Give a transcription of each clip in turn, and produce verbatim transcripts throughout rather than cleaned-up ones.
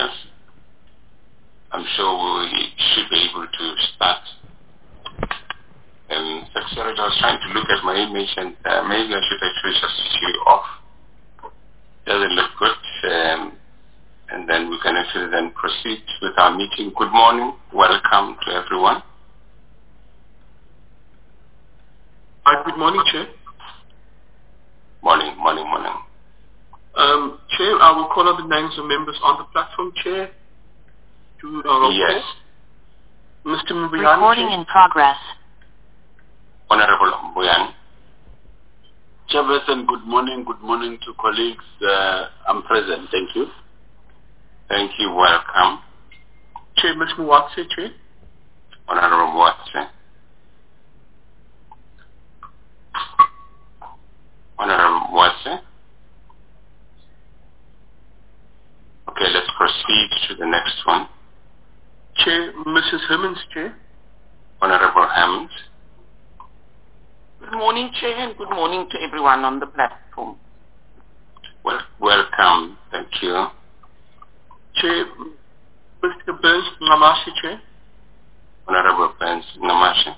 yes. I'm sure we should be able to start. Um, Secretary, I was trying to look at my image and uh, maybe I should actually just switch you off. Doesn't look good. Um, and then we can actually then proceed with our meeting. Good morning. Welcome to everyone. Hi, good morning, Chair. Morning, morning, morning. Um, Chair, I will call out the names of members on the platform, Chair. To our roll yes. call. Mister Mbuyani. Recording in progress. Honorable Mbuyani. Chairperson, good morning. Good morning to colleagues. Uh, I'm present. Thank you. Thank you. Welcome. Chair, Miz Mwatse, Chair. Honorable Mwatse. Honorable Mwatse. Okay, let's proceed to the next one. Chair, Missus Hermans, Chair. Honorable Hammond. Good morning, Chair, and good morning to everyone on the platform. Well, welcome. Thank you. Chair, Mister Burns Namashi, Chair. Honorable Burns Namashi.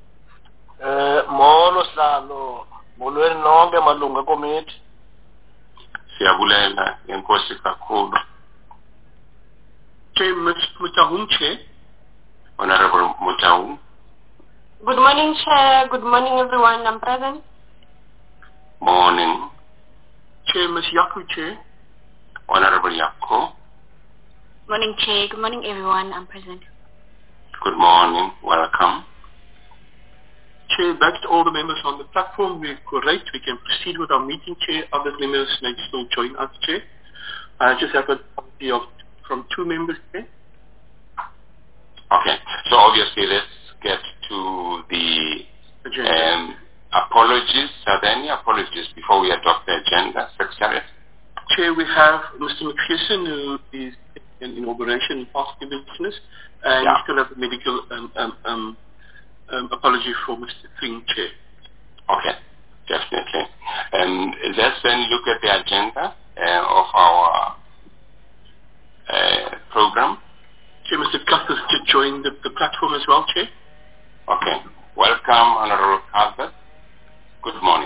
Molo Salo, molweni nonke malunga komiti. Siyabulela, inkosi kakhulu. Chair, Mister Mutahung, Chair. Honorable Mutahung. Good morning, Chair. Good morning, everyone. I'm present. Morning. Chair, Miz Yaku, Chair. Honorable Yako. Morning, Chair. Good morning, everyone. I'm present. Good morning. Welcome. Chair, that's all the members on the platform. We're correct. We can proceed with our meeting, Chair. Other members may still join us, Chair. I just have a copy of from two members, Chair. Okay. So obviously, let's get to the um, apologies. Are there any apologies before we adopt the agenda, Secretary? Chair, we have Mister McPherson, who is in inauguration in past business, and yeah. we still have a medical um, um, um, um, apology for Mister Thing, Chair. Okay, definitely. Um, let's then look at the agenda uh, of our uh, program. Chair, Mister Cuthbert to join the, the platform as well, Chair. Okay. Welcome, Honorable Cuthbert. Good morning.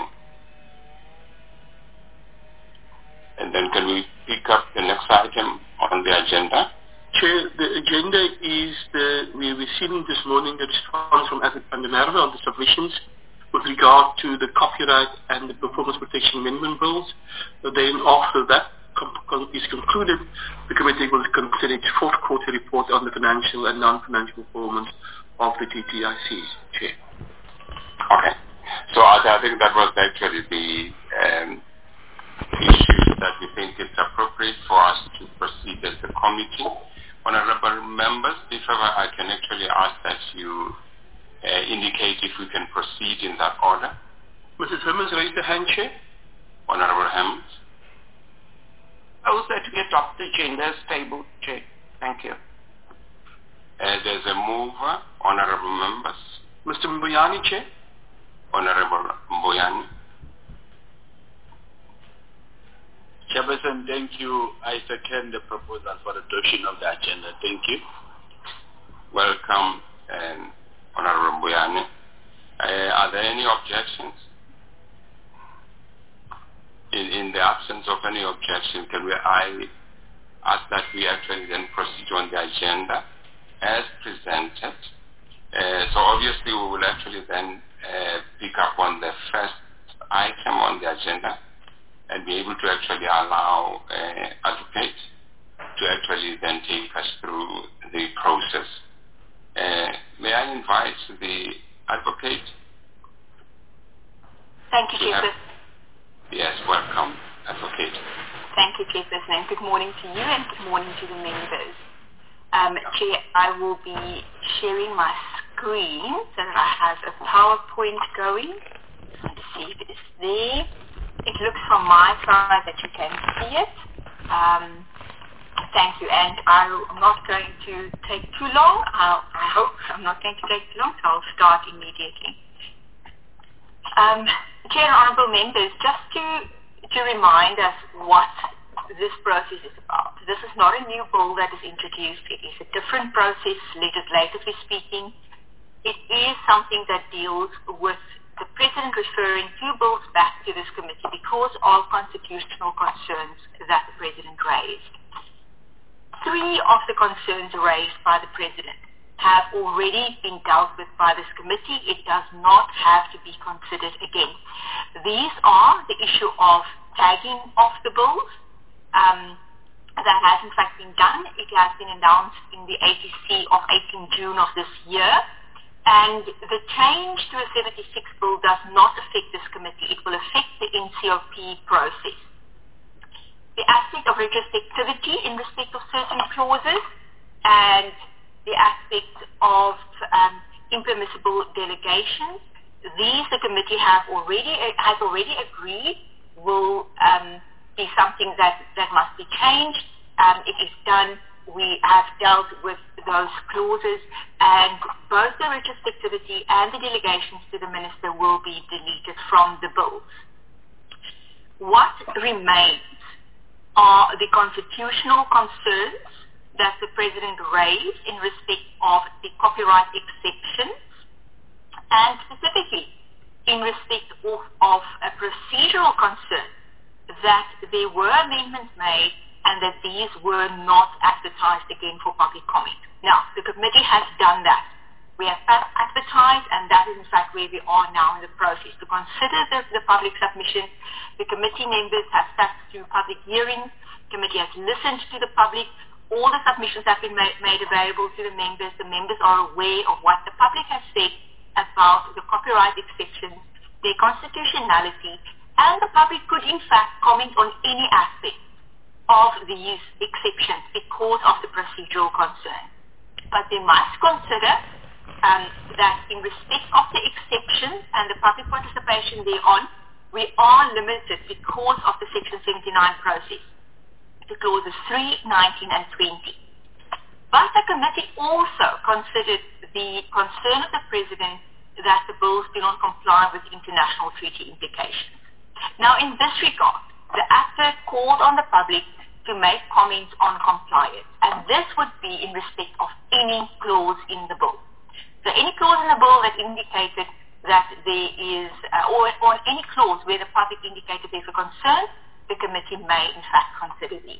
And then can we pick up the next item on the agenda? Chair, the agenda is the, we're receiving this morning the response from Advocate van der Merwe on the submissions with regard to the copyright and the performance protection amendment bills. So then after that com com is concluded, the committee will consider its fourth quarter report on the financial and non-financial performance of the T T I Cs, Chair. Okay. So I think that was actually the um, issue that we think it's appropriate for us to proceed as a committee. Honorable members, if ever I can actually ask that you uh, indicate if we can proceed in that order. Missus Hermans, raise the hand, Chair. Honorable Hermans. Propose that we adopt the agenda as tabled, Chair. Thank you. Uh, there's a mover, honorable members. Mister Mbuyani, Chair. Honorable Mbuyani. Chairperson, thank you. I second the proposal for adoption of the agenda. Thank you. Welcome, um, Honorable Mbuyani. Uh, are there any objections? In, in the absence of any objection, can we, I ask that we actually then proceed on the agenda as presented. Uh, so obviously we will actually then uh, pick up on the first item on the agenda and be able to actually allow uh, advocate to actually then take us through the process. Uh, may I invite the advocate? Thank you, Chief. Yes, welcome, advocate. Thank you, Chairperson, and good morning to you and good morning to the members. Um, Chair, I will be sharing my screen so that I have a PowerPoint going. Let's see if it's there. It looks from my side that you can see it. Um, thank you, and I'm not going to take too long. I'll, I hope I'm not going to take too long, so I'll start immediately. Um, Chair and Honourable Members, just to, to remind us what this process is about. This is not a new bill that is introduced. It is a different process, legislatively speaking. It is something that deals with the President referring two bills back to this committee because of constitutional concerns that the President raised. Three of the concerns raised by the President have already been dealt with by this committee. It does not have to be considered again. These are the issue of tagging of the bills. Um, that has in fact been done. It has been announced in the A T C of eighteenth June of this year. And the change to a seventy-six bill does not affect this committee. It will affect the N C O P process. The aspect of retrospectivity in respect of certain clauses and the aspect of um, impermissible delegations, these the committee have already has already agreed will um, be something that, that must be changed. Um, it is done. We have dealt with those clauses, and both the retrospectivity and the delegations to the minister will be deleted from the bills. What remains are the constitutional concerns that the President raised in respect of the copyright exceptions, and specifically in respect of, of a procedural concern that there were amendments made and that these were not advertised again for public comment. Now, the committee has done that. We have advertised, and that is in fact where we are now in the process. To consider the, the public submission, the committee members have sat through public hearings, the committee has listened to the public, all the submissions have been made, made available to the members. The members are aware of what the public has said about the copyright exceptions, their constitutionality, and the public could in fact comment on any aspect of these exceptions because of the procedural concern. But they must consider um, that in respect of the exceptions and the public participation thereon, we are limited because of the Section seventy-nine process to clauses three, nineteen, and twenty. But the committee also considered the concern of the President that the bills do not comply with international treaty implications. Now, in this regard, the actor called on the public to make comments on compliance, and this would be in respect of any clause in the bill. So any clause in the bill that indicated that there is, uh, or, or any clause where the public indicated there's a concern, the committee may in fact consider these.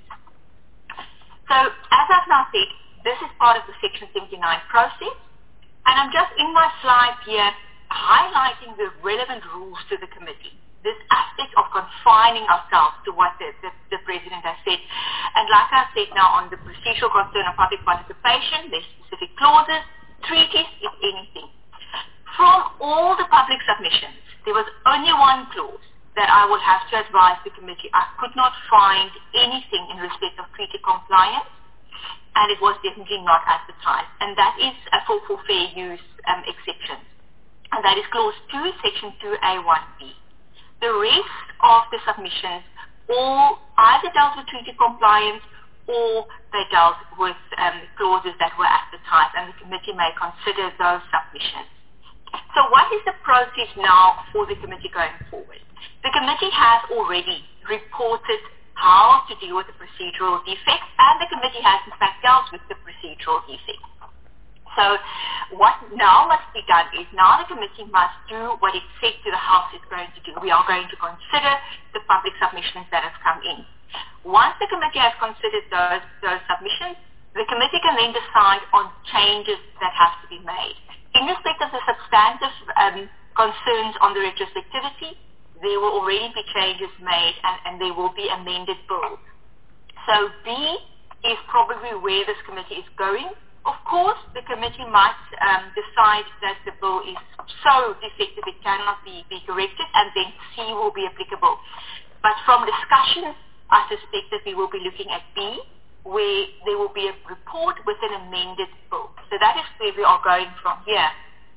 So, as I've now said, this is part of the Section seventy-nine process, and I'm just in my slide here highlighting the relevant rules to the committee. This aspect of confining ourselves to what the, the, the President has said. And like I said now on the procedural concern of public participation, there's specific clauses, treaties, if anything. From all the public submissions, there was only one clause that I would have to advise the committee. I could not find anything in respect of treaty compliance, and it was definitely not advertised. And that is a for, for fair use um, exception. And that is clause two, section two A one B. The rest of the submissions all either dealt with treaty compliance or they dealt with um, clauses that were advertised, and the committee may consider those submissions. So what is the process now for the committee going forward? The committee has already reported how to deal with the procedural defects, and the committee has in fact dealt with the procedural defects. So what now must be done is now the committee must do what it said to the House it's going to do. We are going to consider the public submissions that have come in. Once the committee has considered those, those submissions, the committee can then decide on changes that have to be made. In respect of the substantive um, concerns on the retrospectivity, there will already be changes made and, and there will be amended bills. So B is probably where this committee is going. Of course, the committee might um, decide that the bill is so defective it cannot be, be corrected, and then C will be applicable. But from discussions, I suspect that we will be looking at B, where there will be a report with an amended bill. So that is where we are going from here.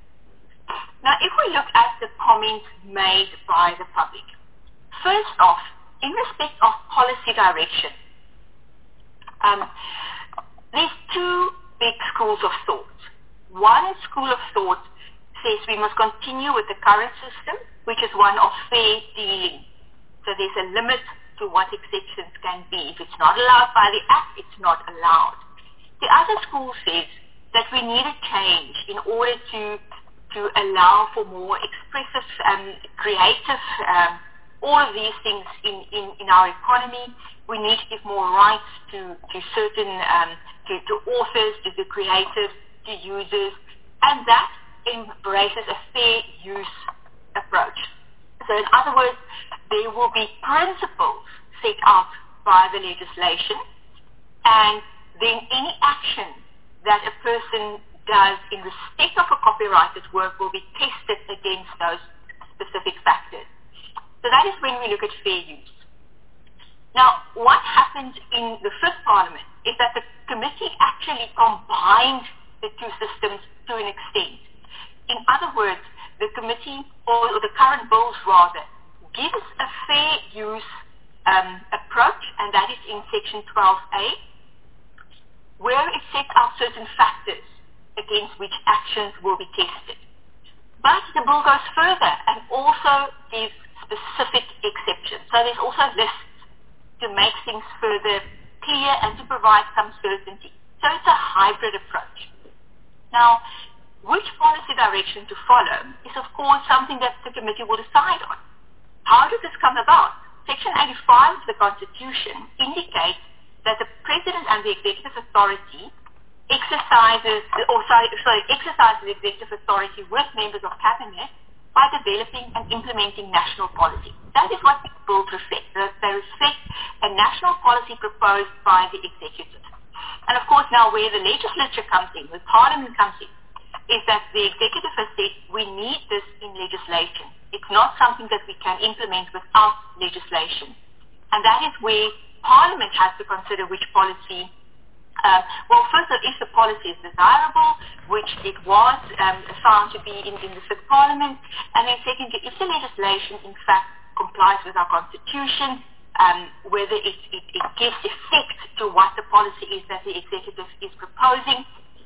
Now, if we look at the comments made by the public, first off, in respect of policy direction, um, there's two big schools of thought. One school of thought says we must continue with the current system, which is one of fair dealing. So there's a limit to what exceptions can be. If it's not allowed by the Act, it's not allowed. The other school says that we need a change in order to to allow for more expressive, um, creative, um, all of these things in, in, in our economy. We need to give more rights to, to certain, um, to, to authors, to the creators, to users, and that embraces a fair use approach. So in other words, there will be principles set out by the legislation, and then any action that a person does in respect of a copyrighted work will be tested against those specific factors. So that is when we look at fair use. Now, what happened in the Fifth Parliament is that the committee actually combined the two systems to an extent. In other words, the committee, or, or the current bills rather, gives a fair use um, approach, and that is in section twelve A, where it sets out certain factors against which actions will be tested. But the bill goes further and also gives specific exceptions. So there's also lists to make things further clear and to provide some certainty. So it's a hybrid approach. Now, which policy direction to follow is of course something that the committee will decide on. How did this come about? Section eighty-five of the Constitution indicates that the President and the Executive Authority exercises, or sorry, sorry, exercises executive authority with members of Cabinet by developing and implementing national policy. That is what the bill reflects. They reflect a national policy proposed by the executive. And of course now where the legislature comes in, where Parliament comes in, is that the executive has said we need this in legislation. It's not something that we can implement without legislation. And that is where Parliament has to consider which policy. Uh, well, first of all, if the policy is desirable, which it was um, found to be in, in the Fifth Parliament, and then secondly, if the legislation in fact complies with our Constitution, um, whether it, it, it gives effect to what the policy is that the executive is proposing.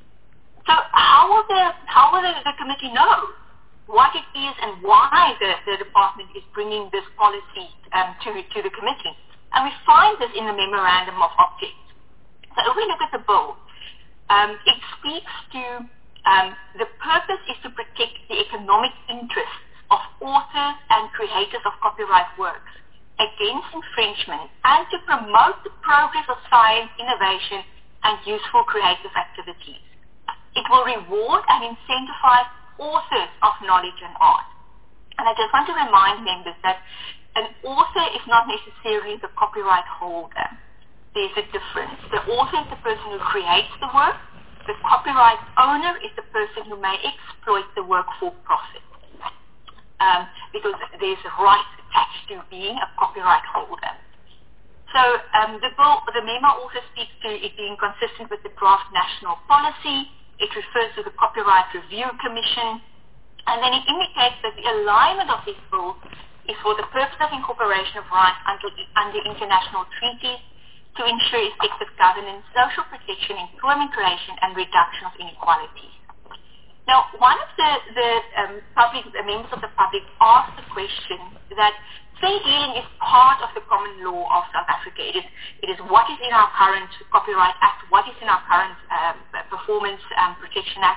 So how will the how will the, the committee know what it is and why the, the department is bringing this policy um, to to the committee? And we find this in the memorandum of objects. So if we look at the bill, um, it speaks to um, the purpose is to protect the economic interests of authors and creators of copyright works against infringement and to promote the progress of science, innovation, and useful creative activities. It will reward and incentivize authors of knowledge and art. And I just want to remind members that an author is not necessarily the copyright holder. There's a difference. The author is the person who creates the work. The copyright owner is the person who may exploit the work for profit. Um, because there's a right attached to being a copyright holder. So um, the bill, the memo also speaks to it being consistent with the draft national policy. It refers to the Copyright Review Commission. And then it indicates that the alignment of this bill is for the purpose of incorporation of rights under, under international treaties, to ensure effective governance, social protection, employment creation, and reduction of inequalities. Now, one of the, the um, public, the members of the public asked the question that fair dealing is part of the common law of South Africa. It is, it is what is in our current Copyright Act, what is in our current um, Performance um, Protection Act.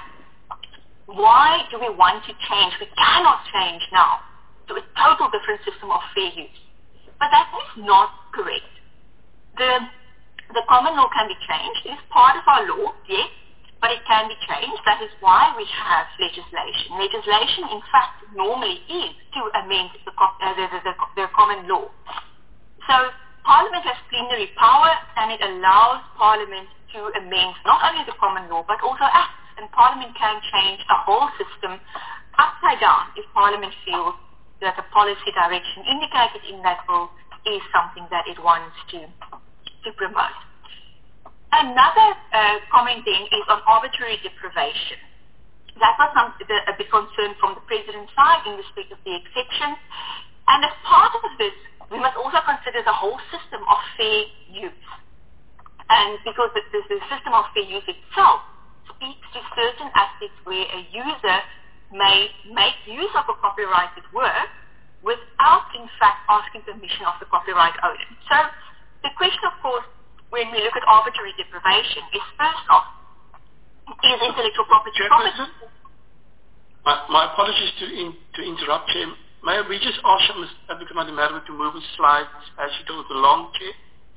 Why do we want to change? We cannot change now to a total different system of fair use. But that is not correct. The, the common law can be changed. It is part of our law, yes, but it can be changed. That is why we have legislation. Legislation, in fact, normally is to amend the, uh, the, the, the, the common law. So Parliament has plenary power, and it allows Parliament to amend not only the common law, but also acts. And Parliament can change a whole system upside down if Parliament feels that the policy direction indicated in that bill is something that it wants to to promote. Another uh, comment then is on arbitrary deprivation. That was some, the, a big concern from the President's side in respect of the exceptions. And as part of this, we must also consider the whole system of fair use. And because the, the, the system of fair use itself speaks to certain aspects where a user may make use of a copyrighted work without, in fact, asking permission of the copyright owner. So the question, of course, when we look at arbitrary deprivation is, first off, is intellectual property property? My, my apologies to in, to interrupt, Chair. May we just ask Miz Advocate Mandimerwe to move his slides as she goes along, Chair?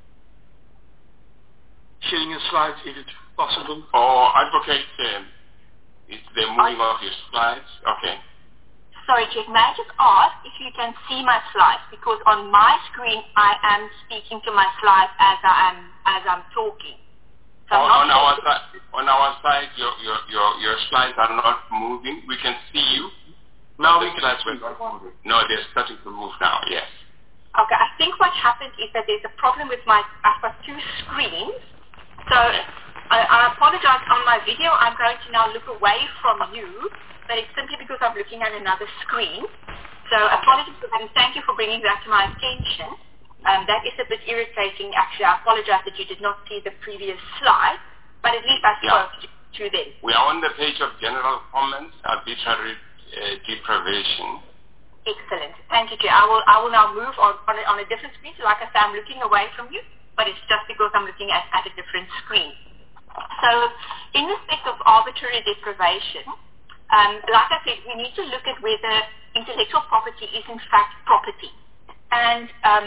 Sharing his slides, if it's possible. Or Advocate, um, is they moving I, off your slides? Okay. Sorry, Chair. May I just ask if you can see my slides? Because on my screen, I am speaking to my slides as I am as I'm talking. So on, I'm on our side, on our side, your your your your slides are not moving. We can see you. Now the we can slides see. were not moving. No, they're starting to move now. Yes. Okay. I think what happened is that there's a problem with my. I've got two screens. So Okay. I, I apologize. On my video, I'm going to now look away from you, but it's simply because I'm looking at another screen. So apologies for that, and thank you for bringing that to my attention. Um, that is a bit irritating. Actually, I apologize that you did not see the previous slide, but at least I spoke Yeah. to, to them. We are on the page of general comments, arbitrary uh, deprivation. Excellent. Thank you, Chair. I will, I will now move on, on, a, on a different screen. So like I said, I'm looking away from you, but it's just because I'm looking at, at a different screen. So in respect of arbitrary deprivation, um, like I said, we need to look at whether intellectual property is in fact property. And um,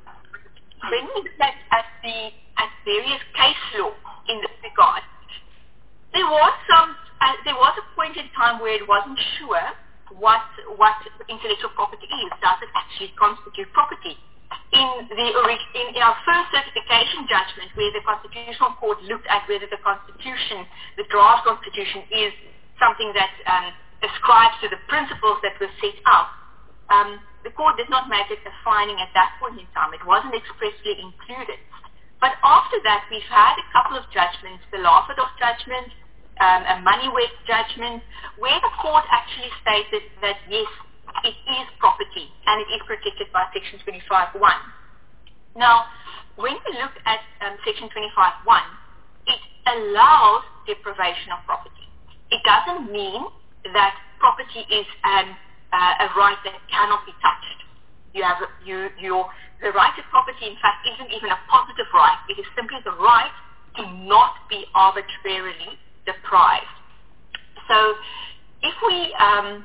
when we look at, at the at various case law in this regard, there was some uh, there was a point in time where it wasn't sure what what intellectual property is. Does it actually constitute property? In the orig- in, in our first certification judgment, where the Constitutional Court looked at whether the Constitution, the draft Constitution, is something that um, ascribes to the principles that were set out, um, the court did not make it a finding at that point in time. It wasn't expressly included. But after that, we've had a couple of judgments, the Laafadov judgment, um, a Moneyweb judgment, where the court actually stated that, yes, it is property and it is protected by Section twenty-five one. Now, when we look at um, Section twenty-five one, it allows deprivation of property. It doesn't mean that property is an, uh, a right that cannot be touched. You have you your the right to property, in fact, isn't even a positive right. It is simply the right to not be arbitrarily deprived. So, if we um,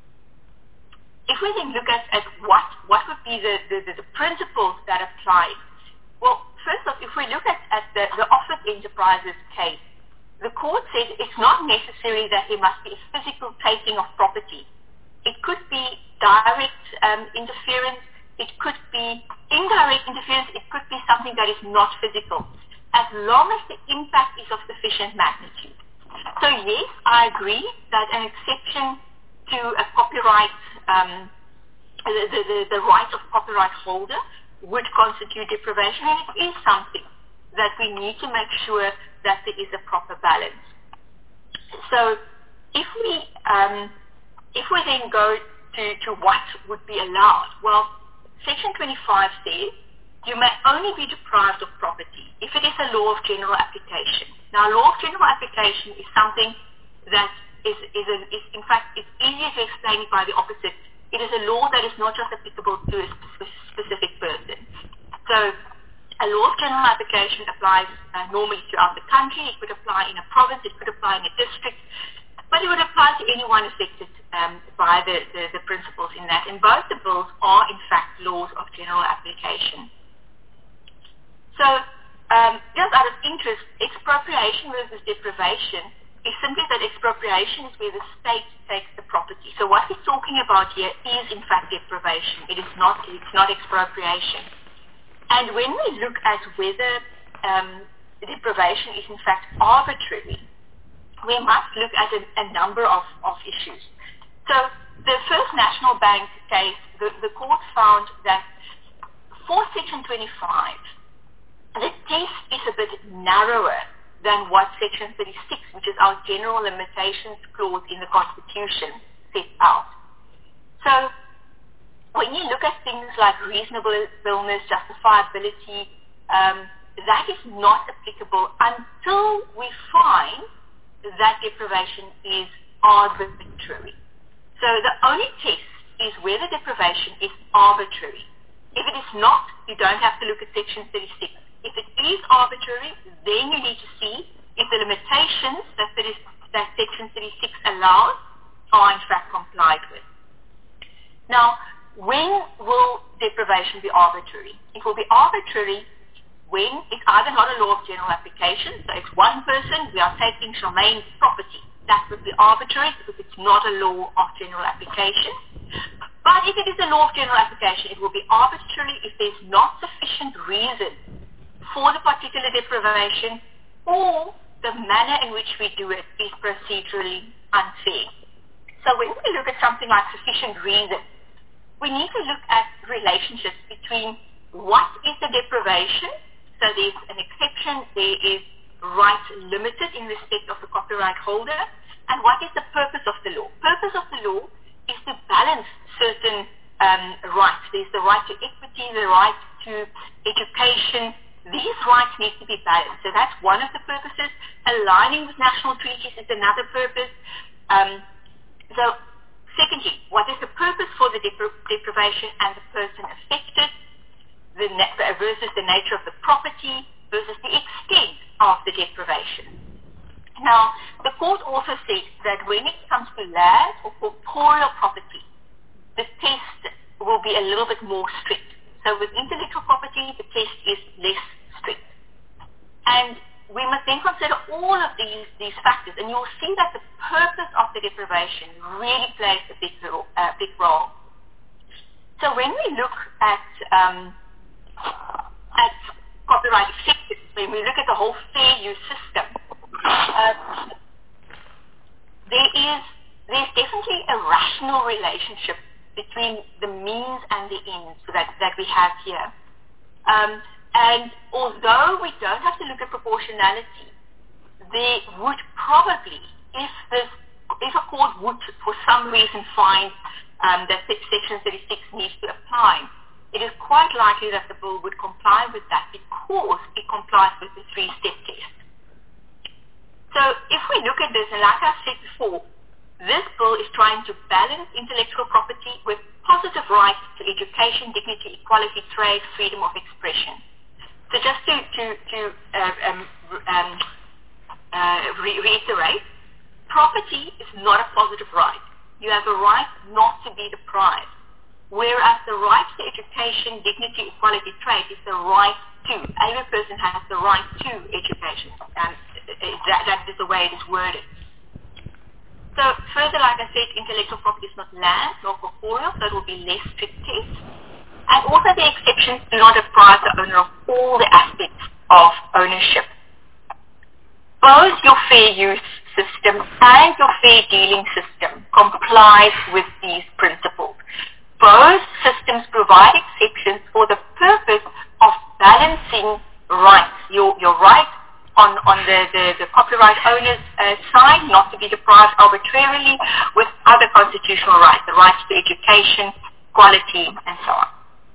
if we then look at, at what what would be the, the, the, the principles that apply, well, first off, if we look at, at the, the Office Enterprises case, the court said it's not necessary that there must be a physical taking of property. It could be direct um, interference, it could be indirect interference, it could be something that is not physical, as long as the impact is of sufficient magnitude. So yes, I agree that an exception to a copyright, um, the, the, the, the right of copyright holder would constitute deprivation, and it is something that we need to make sure that there is a proper balance. So if we um, if we then go to, to what would be allowed, well, Section twenty-five says you may only be deprived of property if it is a law of general application. Now, law of general application is something that is, is, a, is in fact, it's easier to explain it by the opposite. It is a law that is not just applicable to a specific person. So a law of general application applies uh, normally throughout the country. It could apply in a province, it could apply in a district, but it would apply to anyone affected um, by the, the, the principles in that. And both the bills are, in fact, laws of general application. So um, just out of interest, expropriation versus deprivation is simply that expropriation is where the state takes the property. So what we're talking about here is, in fact, deprivation. It is not, it's not expropriation. And when we look at whether um, deprivation is in fact arbitrary, we must look at a, a number of, of issues. So the First National Bank case, the, the court found that for Section twenty-five, the test is a bit narrower than what Section thirty-six, which is our general limitations clause in the Constitution, sets out. So when you look at things like reasonableness, justifiability, um, that is not applicable until we find that deprivation is arbitrary. So the only test is whether deprivation is arbitrary. If it is not, you don't have to look at Section thirty-six. If it is arbitrary, then you need to see if the limitations that, that, is, that Section thirty-six allows are in fact complied with. Now, when will deprivation be arbitrary? It will be arbitrary when it's either not a law of general application, so it's one person, we are taking Charmaine's property. That would be arbitrary because it's not a law of general application. But if it is a law of general application, it will be arbitrary if there's not sufficient reason for the particular deprivation or the manner in which we do it is procedurally unfair. So when we look at something like sufficient reason, we need to look at relationships between what is the deprivation, so there's an exception, there is right limited in respect of the copyright holder, and what is the purpose of the law? Purpose of the law is to balance certain um, rights. There's the right to equity, the right to education. These rights need to be balanced. So that's one of the purposes. Aligning with national treaties is another purpose. Um, so secondly, what is the purpose for the depri- deprivation and the person affected the na- versus the nature of the property versus the extent of the deprivation. Now, the court also said that when it comes to land or corporeal property, the test will be a little bit more strict. So with intellectual property, the test is less strict. And we must then consider all of these, these factors, and you'll see that the purpose of the deprivation really plays a big, uh, big role. So when we look at, um, at copyright acceptance, when we look at the whole fair use system, uh, there is there's definitely a rational relationship between the means and the ends that, that we have here. Um, and although we don't have to look at proportionality, there would probably, if this, if a court would for some reason find um, that Section thirty-six needs to apply, it is quite likely that the bill would comply with that because it complies with the three-step test. So if we look at this, and like I said before, this bill is trying to balance intellectual property with positive rights to education, dignity, equality, trade, freedom of expression. So just to, to, to uh, um, um, uh, re- reiterate, property is not a positive right. You have a right not to be deprived, whereas the right to education, dignity, equality, trade is the right to. Every person has the right to education. Um, that, that is the way it is worded. So further, like I said, intellectual property is not land nor corporeal, so it will be less strict test. And also the exceptions do not deprive the owner of all the aspects of ownership. Both your fair use system and your fair dealing system complies with these principles. Both systems provide exceptions for the purpose of balancing rights, your, your right on, on the, the, the copyright owner's uh, side, not to be deprived arbitrarily, with other constitutional rights, the rights to education, equality, and so on.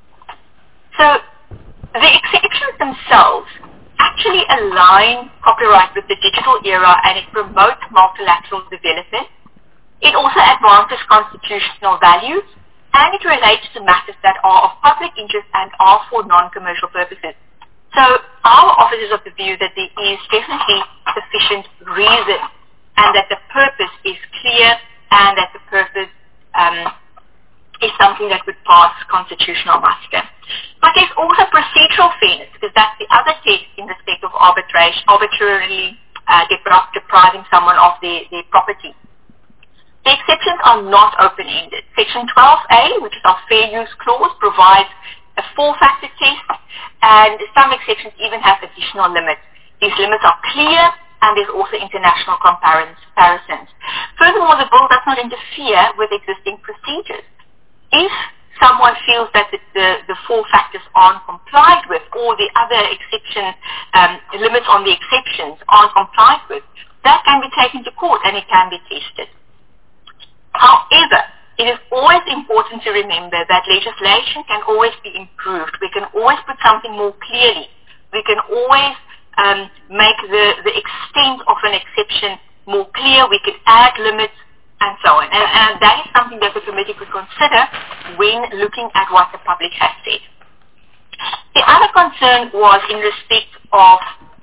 So the exceptions themselves actually align copyright with the digital era, and it promotes multilateral development. It also advances constitutional values, and it relates to matters that are of public interest and are for non-commercial purposes. So our office is of the view that there is definitely sufficient reason and that the purpose is clear and that the purpose um, is something that would pass constitutional muster. But there's also procedural fairness, because that's the other test in respect of arbitration, arbitrarily uh, depri- depriving someone of their, their property. The exceptions are not open-ended. Section twelve A, which is our fair use clause, provides a four-factor test, and some exceptions even have additional limits. These limits are clear, and there's also international comparisons. Furthermore, the bill does not interfere with existing procedures. If someone feels that the, the, the four factors aren't complied with, or the other exception um, limits on the exceptions aren't complied with, that can be taken to court and it can be tested. However, it is always important to remember that legislation can always be improved. We can always put something more clearly. We can always um, make the, the extent of an exception more clear. We can add limits and so on. And, and that is something that the committee could consider when looking at what the public has said. The other concern was in respect of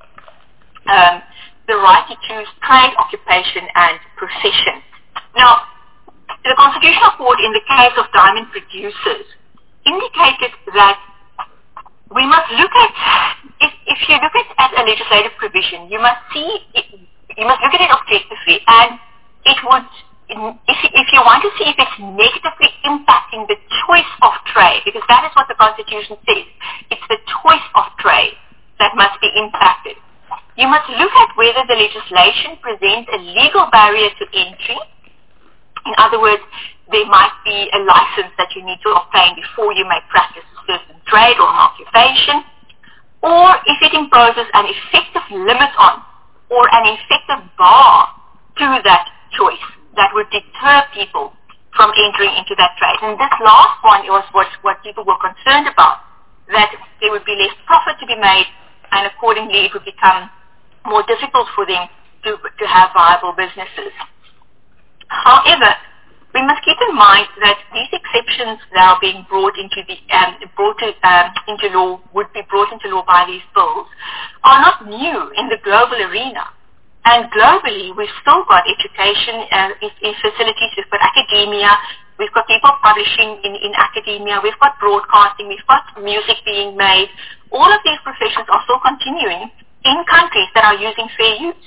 um, the right to choose trade, occupation, and profession. Now, the Constitutional Court, in the case of diamond producers, indicated that we must look at, if, if you look at, at a legislative provision, you must see, it, you must look at it objectively, and it would, if, if you want to see if it's negatively impacting the choice of trade, because that is what the Constitution says, it's the choice of trade that must be impacted. You must look at whether the legislation presents a legal barrier to entry. In other words, there might be a license that you need to obtain before you may practice a certain trade or an occupation, or if it imposes an effective limit on or an effective bar to that choice that would deter people from entering into that trade. And this last one was what, what people were concerned about, that there would be less profit to be made, and accordingly it would become more difficult for them to, to have viable businesses. However, we must keep in mind that these exceptions that are being brought into the um, brought to, um, into law would be brought into law by these bills are not new in the global arena. And globally, we've still got education uh, in, in facilities. We've got academia. We've got people publishing in, in academia. We've got broadcasting. We've got music being made. All of these professions are still continuing in countries that are using fair use.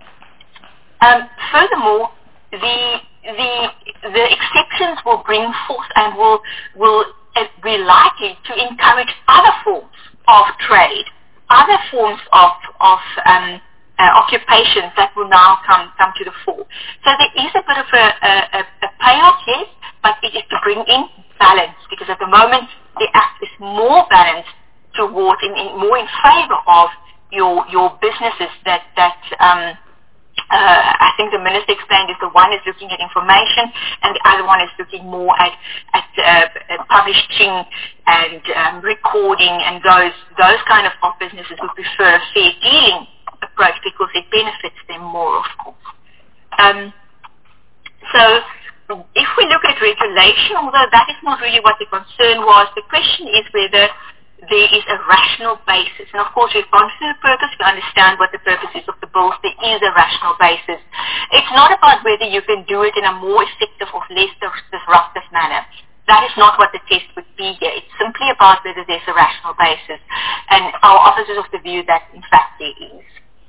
Um, furthermore, the the the exceptions will bring forth and will will uh, be likely to encourage other forms of trade, other forms of of um, uh, occupations that will now come come to the fore. So there is a bit of a, a, a payoff, yes, but it is to bring in balance, because at the moment the Act is more balanced towards, in, in more in favor of your your businesses that that. Um, Uh, I think the minister explained is the one is looking at information and the other one is looking more at, at uh, publishing and um, recording, and those those kind of businesses would prefer a fair dealing approach because it benefits them more, of course. Um, so if we look at regulation, although that is not really what the concern was, the question is whether there is a rational basis. And of course, we've gone through the purpose, we understand what the purpose is of the bills. There is a rational basis. It's not about whether you can do it in a more effective or less disruptive manner. That is not what the test would be here. It's simply about whether there's a rational basis. And our office is of the view that, in fact, there is.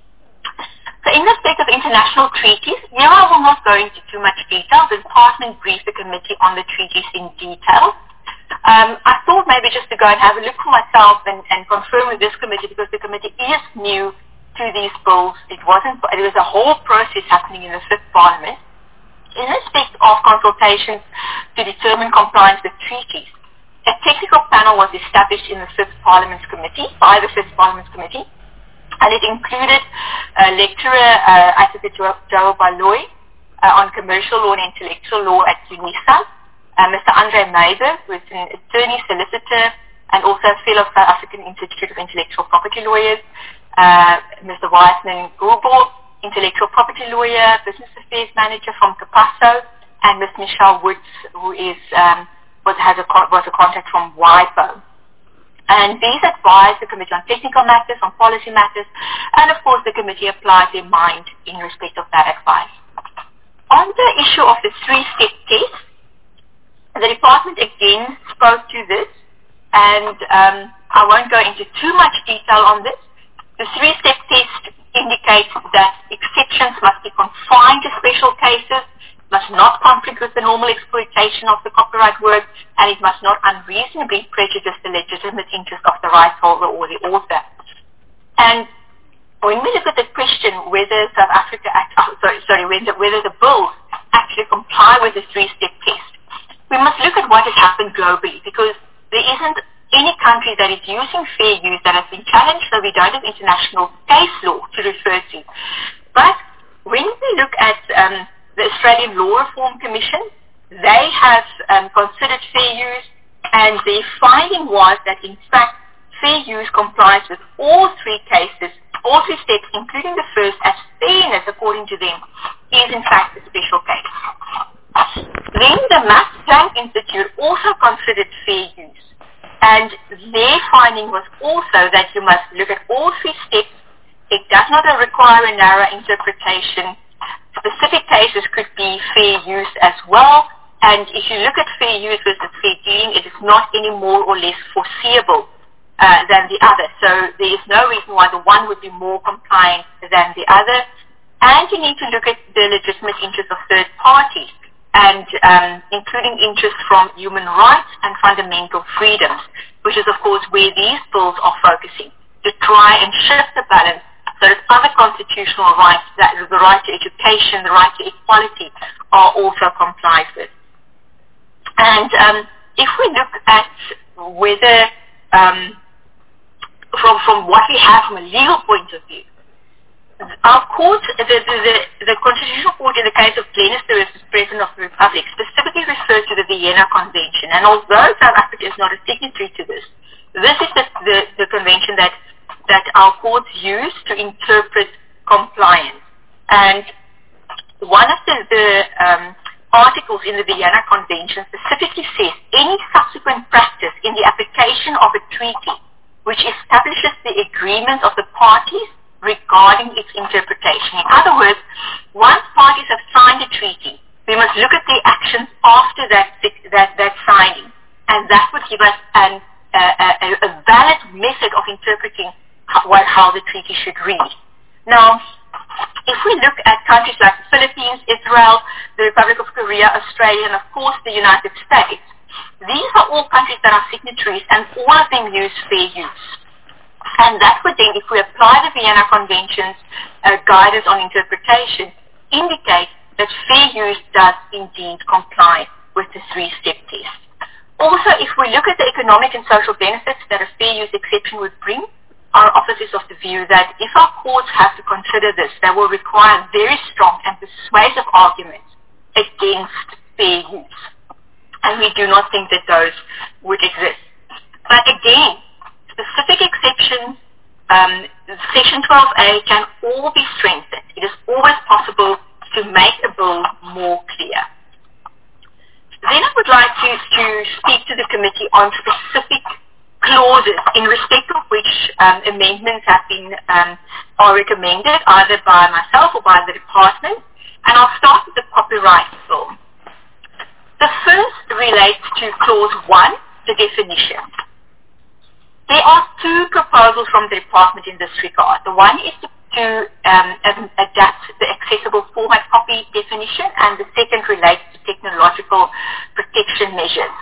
So in respect of international treaties, here I will not go into too much detail. The department briefed the committee on the treaties in detail. Um, I thought maybe just to go and have a look for myself and, and confirm with this committee, because the committee is new to these bills. It wasn't, there was a whole process happening in the Fifth Parliament. In respect of consultations to determine compliance with treaties, a technical panel was established in the Fifth Parliament's committee, by the Fifth Parliament's committee, and it included a lecturer, uh, Advocate Joel Baloy, uh, on commercial law and intellectual law at UNISA, Uh, Mister Andre Meiber, who is an attorney, solicitor, and also a fellow of South African Institute of Intellectual Property Lawyers, uh, Mister Wiseman Gulbo, intellectual property lawyer, business affairs manager from Capasso, and Miz Michelle Woods, who is um, was has a was a contact from WIPO. And these advise the committee on technical matters, on policy matters, and of course the committee applies their mind in respect of that advice. On the issue of the three-step test, the department again spoke to this, and um, I won't go into too much detail on this. The three-step test indicates that exceptions must be confined to special cases, must not conflict with the normal exploitation of the copyright work, and it must not unreasonably prejudice the legitimate interest of the rights holder or the author. And when we look at the question whether South Africa, act, oh, sorry, sorry, whether, whether the bills actually comply with the three-step test, we must look at what has happened globally, because there isn't any country that is using fair use that has been challenged, so we don't have international case law to refer to. But when we look at um, the Australian Law Reform Commission, they have um, considered fair use, and their finding was that in fact fair use complies with all three cases, all three steps, including the first, as fairness, according to them, is in fact a special case. Then the Max Planck Institute also considered fair use, and their finding was also that you must look at all three steps. It does not require a narrow interpretation. Specific cases could be fair use as well, and if you look at fair use versus fair dealing, it is not any more or less foreseeable uh, than the other. So there is no reason why the one would be more compliant than the other. And you need to look at the legitimate interests of third parties, and um, including interests from human rights and fundamental freedoms, which is of course where these bills are focusing, to try and shift the balance so that other constitutional rights, that is the right to education, the right to equality, are also complied with. And um, if we look at whether, um, from, from what we have from a legal point of view, our court, the, the, the, the Constitutional Court in the case of Glenister versus President of the Republic, specifically referred to the Vienna Convention. And although South Africa is not a signatory to this, this is the, the, the convention that, that our courts use to interpret compliance. And one of the, the um, articles in the Vienna Convention specifically says any subsequent practice in the application of a treaty which establishes the agreement of the parties regarding its interpretation. In other words, once parties have signed a treaty, we must look at their actions after that, that, that signing, and that would give us an, uh, a, a valid method of interpreting how, what, how the treaty should read. Now, if we look at countries like the Philippines, Israel, the Republic of Korea, Australia, and of course the United States, these are all countries that are signatories, and all of them use fair use. And that would then, if we apply the Vienna Convention's uh, guidance on interpretation, indicate that fair use does indeed comply with the three-step test. Also, if we look at the economic and social benefits that a fair use exception would bring, our office is of the view that if our courts have to consider this, they will require very strong and persuasive arguments against fair use. And we do not think that those would exist. But again, specific exceptions, um, Section twelve A can all be strengthened. It is always possible to make a bill more clear. Then I would like to, to speak to the committee on specific clauses in respect of which um, amendments have been um, are recommended either by myself or by the department. And I'll start with the copyright bill. The first relates to clause one, the definition. There are two proposals from the department in this regard. The one is to, to um, adapt the accessible format copy definition, and the second relates to technological protection measures.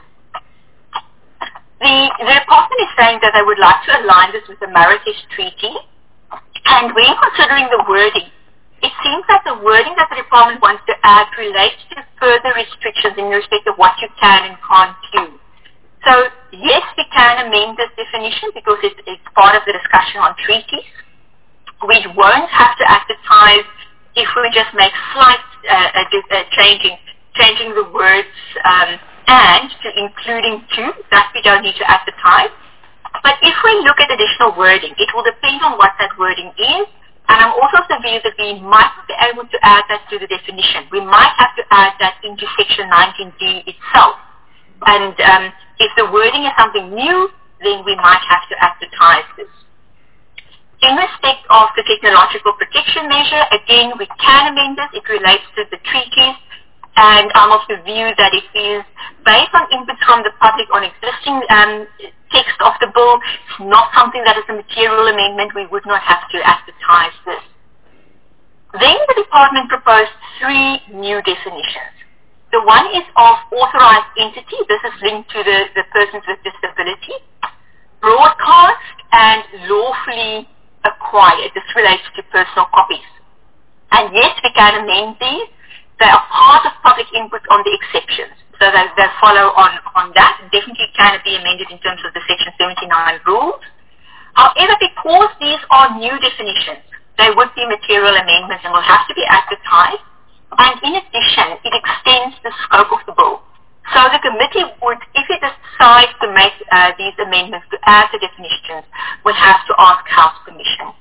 The, the department is saying that they would like to align this with the Marrakesh Treaty, and when considering the wording, it seems that the wording that the department wants to add relates to further restrictions in respect of what you can and can't do. So, yes, we can amend this definition because it, it's part of the discussion on treaties. We won't have to advertise if we just make slight uh, uh, changing, changing the words um, and to including to, that we don't need to advertise. But if we look at additional wording, it will depend on what that wording is. And I'm also of the view that we might be able to add that to the definition. We might have to add that into Section nineteen D itself. And um, if the wording is something new, then we might have to advertise this. In respect of the technological protection measure, again, we can amend this. It relates to the treaties. And I'm of the view that it is based on inputs from the public on existing um, text of the bill. It's not something that is a material amendment. We would not have to advertise this. Then the department proposed three new definitions. The one is of authorized entity. This is linked to the, the persons with disability. Broadcast and lawfully acquired. This relates to personal copies. And yes, we can amend these. They are part of public input on the exceptions. So they, they follow on, on that. Definitely can be amended in terms of the Section seventy-nine rules. However, because these are new definitions, they would be material amendments and will have to be advertised. And in addition, it extends the scope of the bill. So the committee would, if it decides to make uh, these amendments to add the definitions, would have to ask House permission.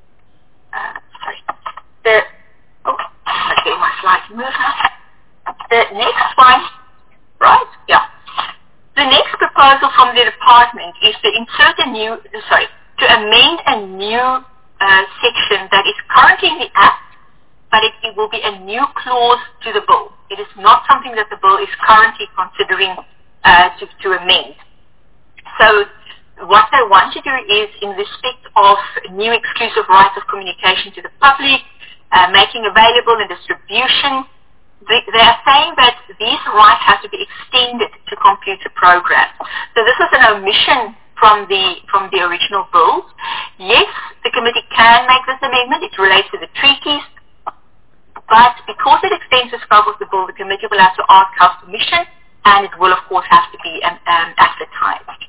Uh, sorry. The, oh, okay, my slides move now. the next one, right? Yeah. The next proposal from the department is to insert a new, sorry, to amend a new uh, section that is currently in the Act, but it, it will be a new clause to the bill. It is not something that the bill is currently considering uh, to, to amend. So what they want to do is, in respect of new exclusive rights of communication to the public, uh, making available and distribution, they, they are saying that these rights have to be extended to computer programs. So this is an omission from the from the original bills. Yes, the committee can make this amendment. It relates to the treaties. But because it extends the scope of the bill, the committee will have to ask House permission, and it will, of course, have to be um, um, advertised.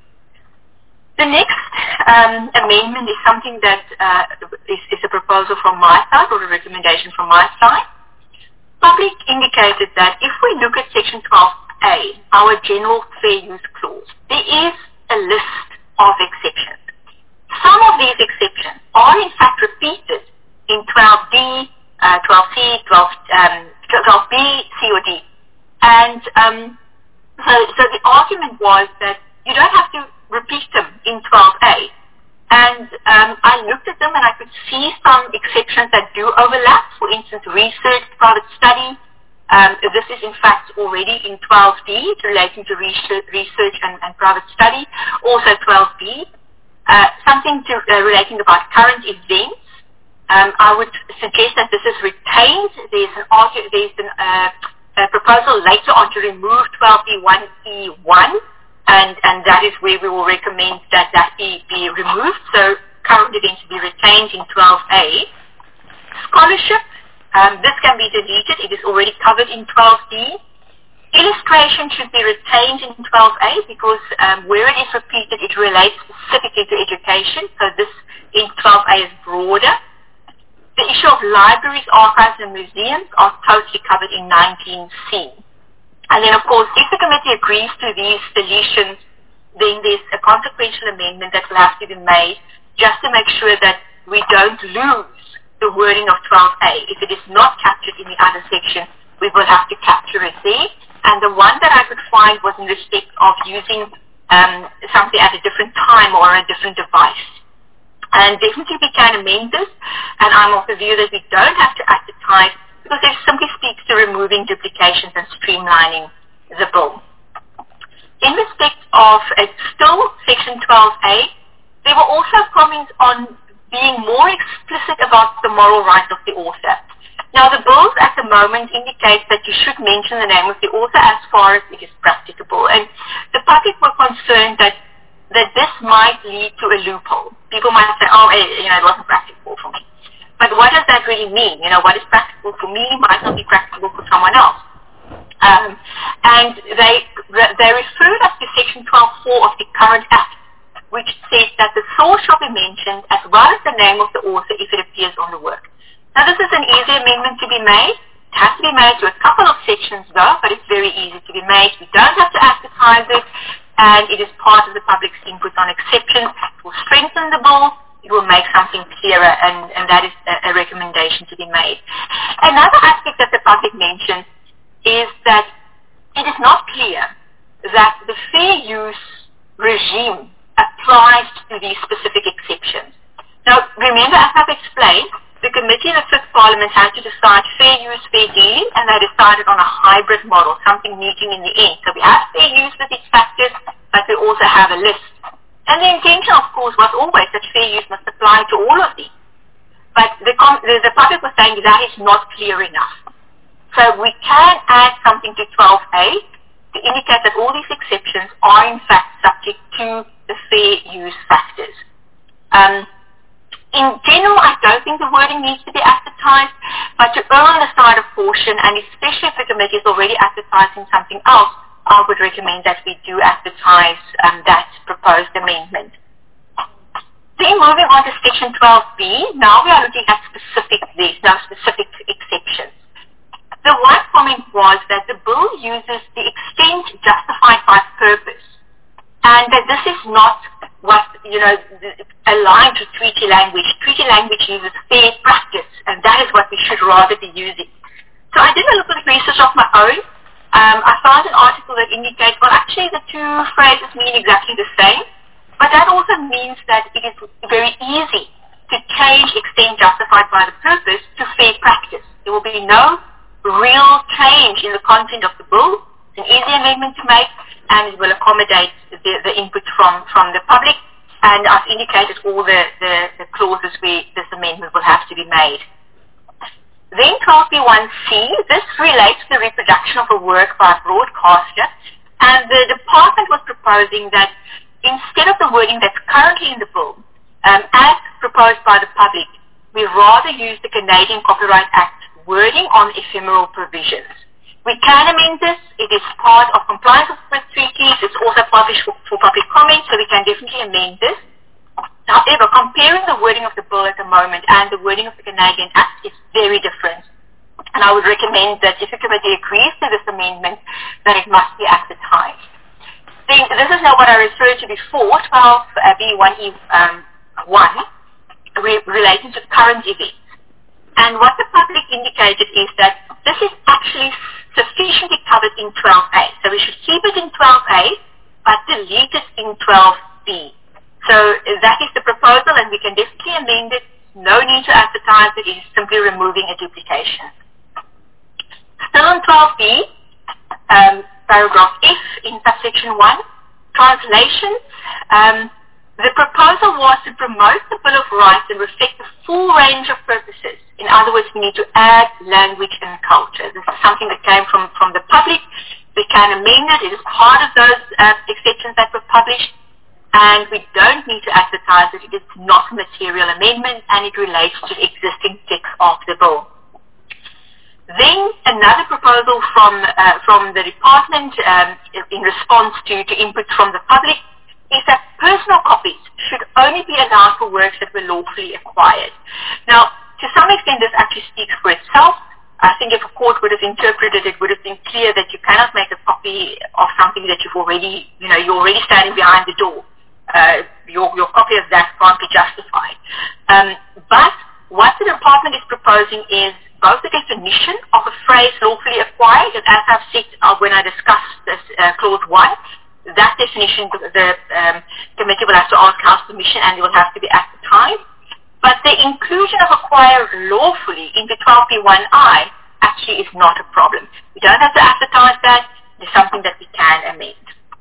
The next um, amendment is something that uh, is, is a proposal from my side, or a recommendation from my side. Public indicated that if we look at Section twelve A, our general fair use clause, there is a list of exceptions. Some of these exceptions are in fact repeated in twelve D, uh, twelve C, twelve, um, twelve B, C or D. And um, so, so the argument was that you don't have to repeat them in twelve A. And um, I looked at them and I could see some exceptions that do overlap. For instance, research, private study. Um, this is in fact already in twelve D, relating to research, research and, and private study. Also twelve B, uh, something to, uh, relating about current events. Um, I would suggest that this is retained. There's an argue, there's an, uh, a proposal later on to remove twelve B one E one. And, and that is where we will recommend that that be, be removed. So current events be retained in twelve A. Scholarship, um, this can be deleted. It is already covered in twelve D. Illustration should be retained in twelve A because um, where it is repeated, it relates specifically to education. So this in twelve A is broader. The issue of libraries, archives, and museums are totally covered in nineteen C. And then, of course, if the committee agrees to these deletions, then there's a consequential amendment that will have to be made just to make sure that we don't lose the wording of twelve A. If it is not captured in the other section, we will have to capture it there. And the one that I could find was in respect of using um, something at a different time or a different device. And definitely we can amend this, and I'm of the view that we don't have to advertise because it simply speaks to removing duplications and streamlining the bill. In respect of uh, still Section twelve A, there were also comments on being more explicit about the moral rights of the author. Now, the bills at the moment indicate that you should mention the name of the author as far as it is practicable. And the public were concerned that, that this might lead to a loophole. People might say, oh, you know, it wasn't practicable for me. But what does that really mean? You know, what is practical for me might not be practical for someone else. Um, and they they referred us to Section twelve four of the current Act, which says that the source shall be mentioned as well as the name of the author if it appears on the work. Now, this is an easy amendment to be made. It has to be made to a couple of sections, though, but it's very easy to be made. We don't have to advertise it, and it is part of the public's input on exceptions. It will strengthen the bill. It will make something clearer, and, and that is a, a recommendation to be made. Another aspect that the public mentioned is that it is not clear that the fair use regime applies to these specific exceptions. Now, remember, as I've explained, the committee in the Fifth Parliament had to decide fair use, fair dealing, and they decided on a hybrid model, something meeting in the end. So we have fair use with its factors, but we also have a list. And the intention, of course, was always that fair use must apply to all of these. But the, the, the public was saying that is not clear enough. So we can add something to twelve A to indicate that all these exceptions are in fact subject to the fair use factors. Um, in general, I don't think the wording needs to be advertised, but to err on the side of caution, and especially if the committee is already advertising something else, I would recommend that we do advertise um, that proposed amendment. Then moving on to Section twelve B, now we are looking at specific, there's no specific exceptions. The one comment was that the bill uses the extent justified by purpose, and that this is not what, you know, aligned to treaty language. Treaty language uses fair practice, and that is what we should rather be using. So I did a little bit of research of my own, um, I found an article that indicates, well, actually the two phrases mean exactly the same, but that also means that it is very easy to change extent justified by the purpose to fair practice. There will be no real change in the content of the bill. It's an easy amendment to make, and it will accommodate the, the input from, from the public, and I've indicated all the, the, the clauses where this amendment will have to be made. Then twelve B one C, this relates to the reproduction of a work by a broadcaster, and the department was proposing that instead of the wording that's currently in the bill, um, as proposed by the public, we rather use the Canadian Copyright Act wording on ephemeral provisions. We can amend this. It is part of compliance with treaties. It's also published for, for public comment, so we can definitely amend this. However, comparing the wording of the bill at the moment and the wording of the Canadian Act is very different. And I would recommend that if the committee agrees to this amendment, that it must be at the time. Then, this is now what I referred to before, twelve B one E one, re- relating to current events. And what the public indicated is that this is actually sufficiently covered in twelve A. So we should keep it in twelve A, but delete it in twelve B. So that is the proposal, and we can definitely amend it. No need to advertise it. It is simply removing a duplication. Still on twelve B, um, paragraph F in subsection one, translation. Um, the proposal was to promote the Bill of Rights and reflect the full range of purposes. In other words, we need to add language and culture. This is something that came from, from the public. We can amend it. It is part of those uh, exceptions that were published. And we don't need to advertise it. It is not a material amendment, and it relates to the existing text of the bill. Then another proposal from uh, from the department um, in response to, to input from the public is that personal copies should only be allowed for works that were lawfully acquired. Now, to some extent, this actually speaks for itself. I think if a court would have interpreted it, would have been clear that you cannot make a copy of something that you've already, you know, you're already standing behind the door. Uh, your, your copy of that can't be justified. Um, but what the department is proposing is both the definition of a phrase lawfully acquired, and as I've said uh, when I discussed this uh, clause one, that definition the um, committee will have to ask House permission, and it will have to be at the time. But the inclusion of acquired lawfully into twelve B one I actually is not a problem. We don't have to advertise that. It's something that we can amend.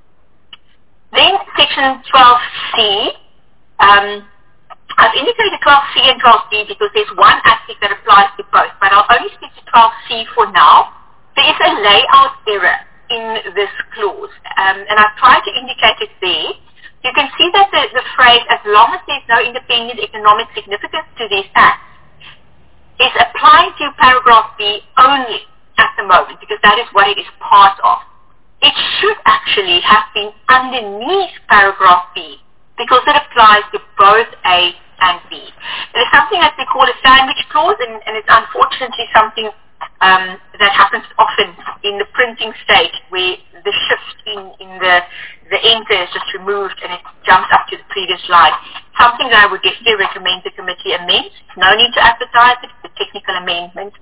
Then section twelve C, um, I've indicated twelve C and twelve B because there's one aspect that applies to both, but I'll only speak to twelve C for now. There is a layout error in this clause, um, and I've tried to indicate it there. You can see that the, the phrase, as long as there's no independent economic significance to these acts, is applying to paragraph B only at the moment, because that is what it is part of. It should actually have been underneath paragraph B, because it applies to both A and B. It is something that we call a sandwich clause, and, and it's unfortunately something um, that happens often in the printing stage, where the shift in, in the, the enter is just removed and it jumps up to the previous line. Something that I would definitely recommend the committee amend. No need to advertise it, it's a technical amendment.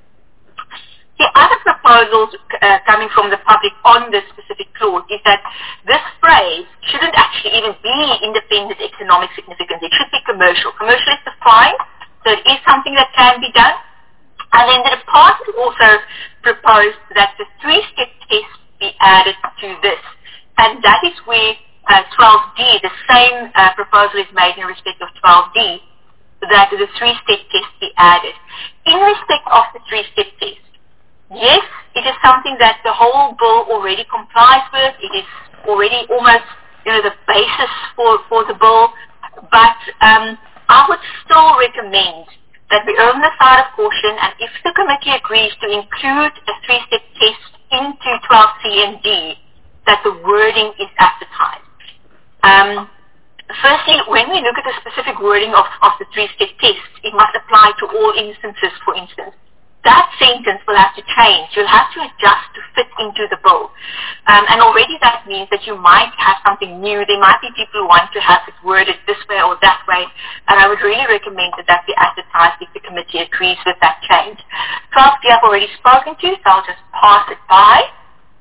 The other proposals uh, coming from the public on this specific clause is that this phrase shouldn't actually even be independent economic significance. It should be commercial. Commercial is defined, so it is something that can be done. And then the department also proposed that the three-step test be added to this. And that is where uh, twelve D, the same uh, proposal is made in respect of twelve D, that the three-step test be added. In respect of the three-step test, yes, it is something that the whole bill already complies with. It is already almost, you know, the basis for, for the bill. But um, I would still recommend that we err on the side of caution, and if the committee agrees to include a three-step test into twelve C and D, that the wording is advertised. Um, firstly, when we look at the specific wording of, of the three-step test, it must apply to all instances, for instance. That sentence will have to change. You'll have to adjust to fit into the bill. Um, and already that means that you might have something new. There might be people who want to have it worded this way or that way. And I would really recommend that that be advertised if the committee agrees with that change. twelve D I've already spoken to, so I'll just pass it by.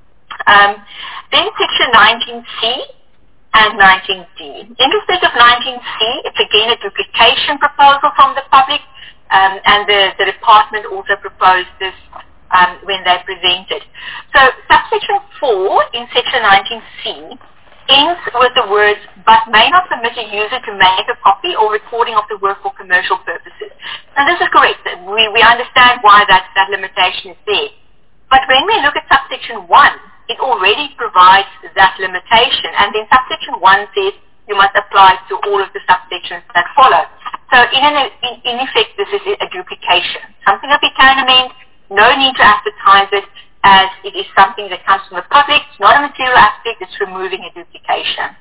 Um, then section nineteen C and nineteen D. In respect of nineteen C, it's again a duplication proposal from the public, um, and the, the department also proposed this um, when they presented. So subsection four in section nineteen C ends with the words, but may not permit a user to make a copy or recording of the work for commercial purposes. Now this is correct. We, we understand why that, that limitation is there. But when we look at subsection one, it already provides that limitation, and then subsection one says you must apply to all of the subsections that follow. So in, an, in, in effect, this is a duplication. Something that we can amend, no need to advertise it, as it is something that comes from the public. It's not a material aspect, it's removing a duplication.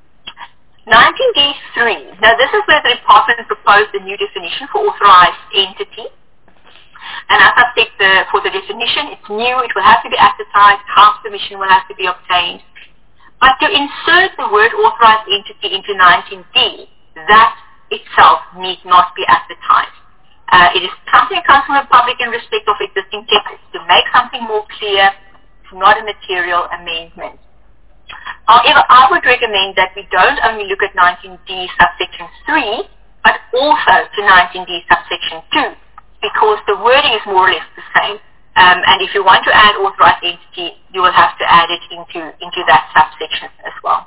nineteen D three. Now this is where the department proposed a new definition for authorized entity. And as I said, the, for the definition, it's new, it will have to be advertised, house permission will have to be obtained. But to insert the word authorized entity into nineteen D, that itself need not be advertised. Uh, it is something that comes from the public in respect of existing text. To make something more clear, it's not a material amendment. However, I would recommend that we don't only look at nineteen D subsection three, but also to nineteen D subsection two, because the wording is more or less the same. Um, and if you want to add authorized entity, you will have to add it into, into that subsection as well.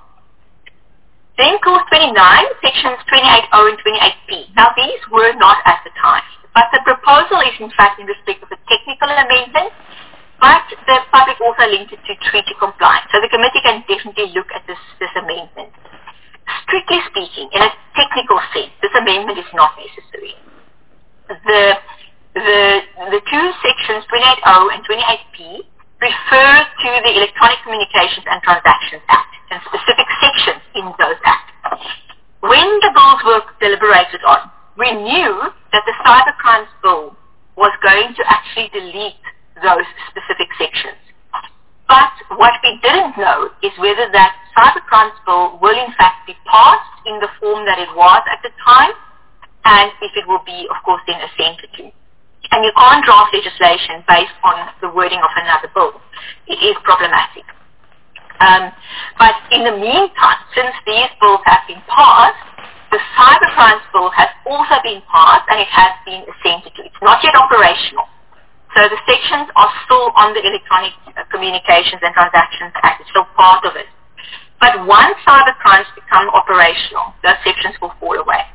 Then clause twenty-nine, sections twenty-eight O and twenty-eight P. Now these were not advertised, but the proposal is in fact in respect of a technical amendment, but the public also linked it to treaty compliance. So the committee can definitely look at this, this amendment. Strictly speaking, in a technical sense, this amendment is not necessary. The, the, the two sections, twenty-eight O and twenty-eight P, refer to the Electronic Communications and Transactions Act and specific sections in those acts. When the bills were deliberated on, we knew that the Cybercrimes Bill was going to actually delete those specific sections. But what we didn't know is whether that Cybercrimes Bill will in fact be passed in the form that it was at the time, and if it will be, of course, then assented to. And you can't draft legislation based on the wording of another bill. It is problematic. Um, but in the meantime, since these bills have been passed, the Cybercrimes Bill has also been passed and it has been assented to. It's not yet operational. So the sections are still on the Electronic Communications and Transactions Act. It's still part of it. But once cybercrimes become operational, those sections will fall away.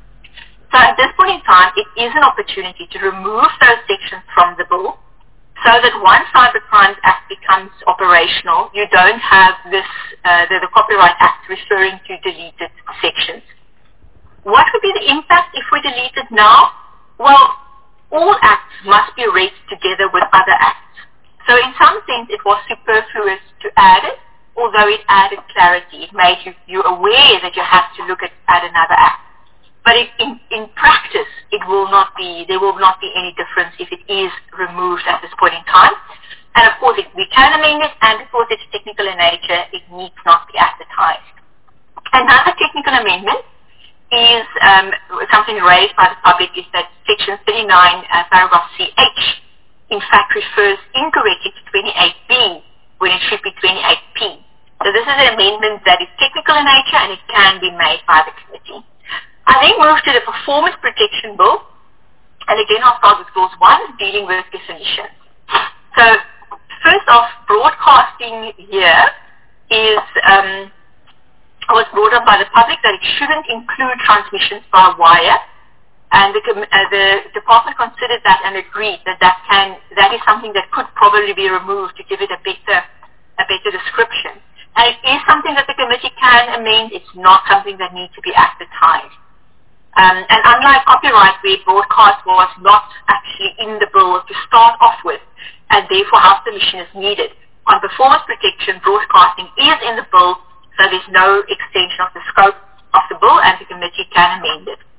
So at this point in time, it is an opportunity to remove those sections from the bill so that once Cybercrimes Act becomes operational, you don't have this, uh, the, the Copyright Act referring to deleted sections. What would be the impact if we delete it now? Well, all acts must be read together with other acts. So in some sense, it was superfluous to add it, although it added clarity. It made you, you aware that you have to look at, at another act. But it, in, in practice, it will not be, there will not be any difference if it is removed at this point in time. And of course, if we can amend it, and because it's technical in nature, it needs not be advertised. Another technical amendment is um, something raised by the public is that section thirty-nine, uh, paragraph C H, in fact refers incorrectly to twenty-eight B when it should be twenty-eight P. So this is an amendment that is technical in nature and it can be made by the committee. I then move to the Performance Protection Bill, and again I'll start with clause one, dealing with definitions. So first off, broadcasting here is um, was brought up by the public that it shouldn't include transmissions by wire, and the, uh, the department considered that and agreed that that can that is something that could probably be removed to give it a better a better description. And it is something that the committee can amend. It's not something that needs to be advertised. Um, and unlike copyright, where broadcast was not actually in the bill to start off with, and therefore house permission is needed, on performance protection, broadcasting is in the bill, so there's no extension of the scope of the bill, and the committee can amend it.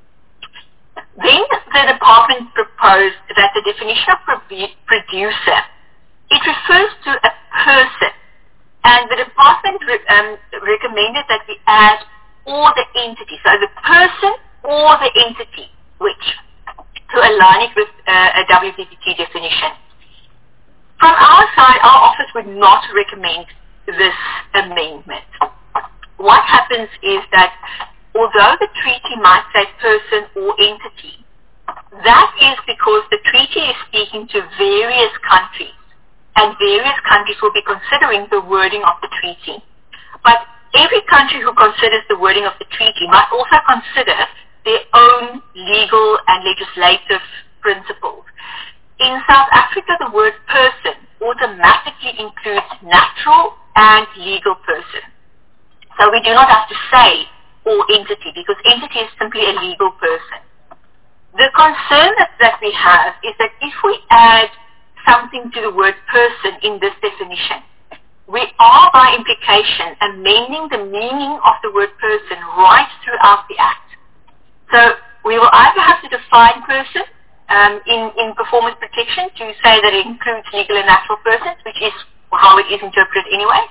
Then the department proposed that the definition of producer, it refers to a person, and the department re- um, recommended that we add or the entity, so the person or the entity, which, to align it with uh, a W P P T definition. From our side, our office would not recommend this amendment. What happens is that although the treaty might say person or entity, that is because the treaty is speaking to various countries, and various countries will be considering the wording of the treaty. But every country who considers the wording of the treaty must also consider their own legal and legislative principles. In South Africa, the word person automatically includes natural and legal person. So we do not have to say or entity, because entity is simply a legal person. The concern that, that we have is that if we add something to the word person in this definition, we are by implication amending the meaning of the word person right throughout the Act. So we will either have to define person um, in, in performance protection to say that it includes legal and natural persons, which is how it is interpreted anyway,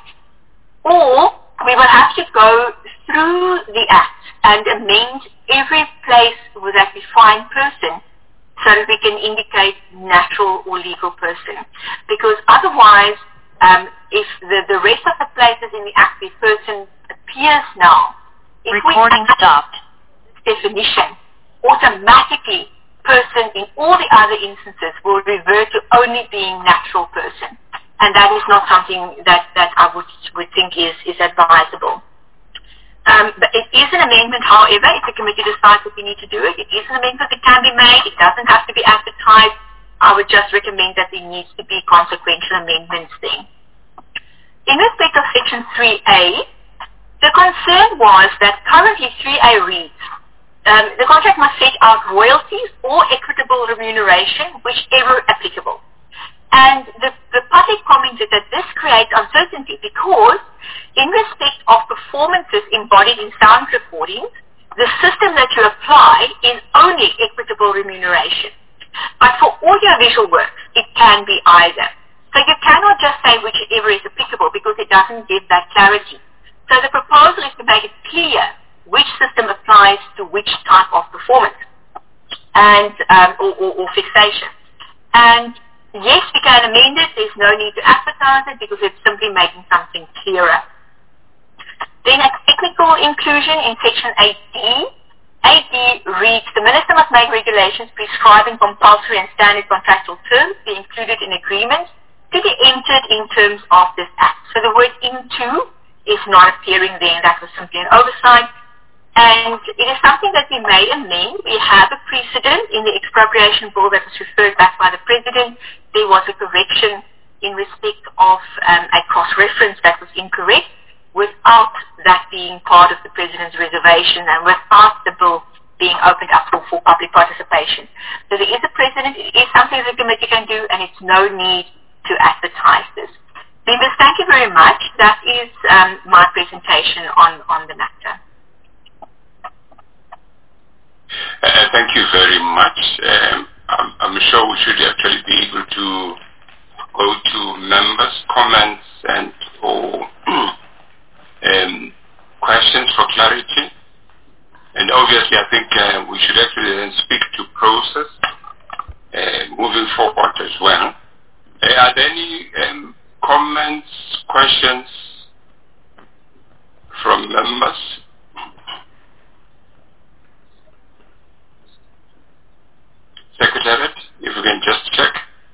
or we will have to go through the Act and amend every place with that defined person so that we can indicate natural or legal person. Because otherwise, um, if the, the rest of the places in the Act where person appears now, if Recording we stopped. definition, automatically person in all the other instances will revert to only being natural person. And that is not something that, that I would, would think is, is advisable. Um, but it is an amendment, however, if the committee decides that we need to do it. It is an amendment that can be made. It doesn't have to be advertised. I would just recommend that there needs to be consequential amendments there. In respect of Section three A, the concern was that currently three A reads, um, the contract must set out royalties or equitable remuneration, whichever applicable. And the, the public commented that this creates uncertainty because in respect of performances embodied in sound recordings, the system that you apply is only equitable remuneration. But for audiovisual works, it can be either. So you cannot just say whichever is applicable because it doesn't give that clarity. So the proposal is to make it clear which system applies to which type of performance and um, or, or, or fixation. And yes, we can amend it. There's no need to advertise it because it's simply making something clearer. Then a technical inclusion in Section eight D. eight D reads, the Minister must make regulations prescribing compulsory and standard contractual terms be included in agreements to be entered in terms of this Act. So the word into is not appearing there, and that was simply an oversight. And it is something that we may amend. We have a precedent in the expropriation bill that was referred back by the President. There was a correction in respect of um, a cross-reference that was incorrect without that being part of the President's reservation and without the bill being opened up for, for public participation. So there is a precedent. It is something the committee can do, and it's no need to advertise this. Members, thank you very much. That is um, my presentation on, on the matter. Uh, thank you very much. Um, I'm, I'm sure we should actually be able to go to members' comments and or um, questions for clarity. And obviously, I think uh, we should actually then speak to process uh, moving forward as well. Uh, are there any um, comments, questions from members? Secretariat, if you can just check.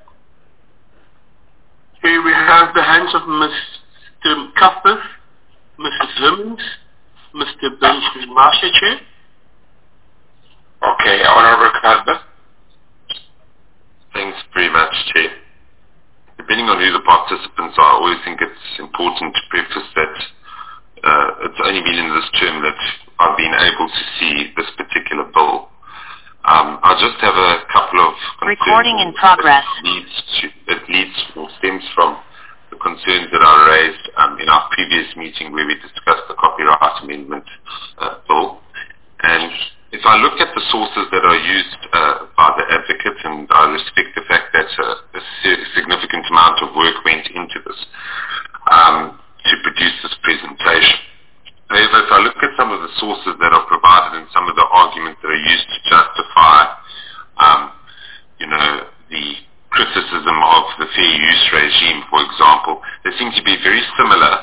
Here we have the hands of Mister Cuthbert, Missus Simmons, Mister Benjamin Marsha, Chair. Okay, Honorable Cuthbert. Thanks very much, Chair. Depending on who the participants are, I always think it's important to preface that uh, it's only been in this term that I've been able to see this particular bill. Um, I just have a couple of Recording in progress. It leads, to, it leads or stems from the concerns that I raised um, in our previous meeting where we discussed the copyright amendment uh, bill. And if I look at the sources that are used uh, by the advocate, and I respect the fact that uh, a significant amount of work went into this um, to produce this presentation. However, if I look at some of the sources that are provided and some of the arguments that are used to justify, um, you know, the criticism of the fair use regime, for example, they seem to be very similar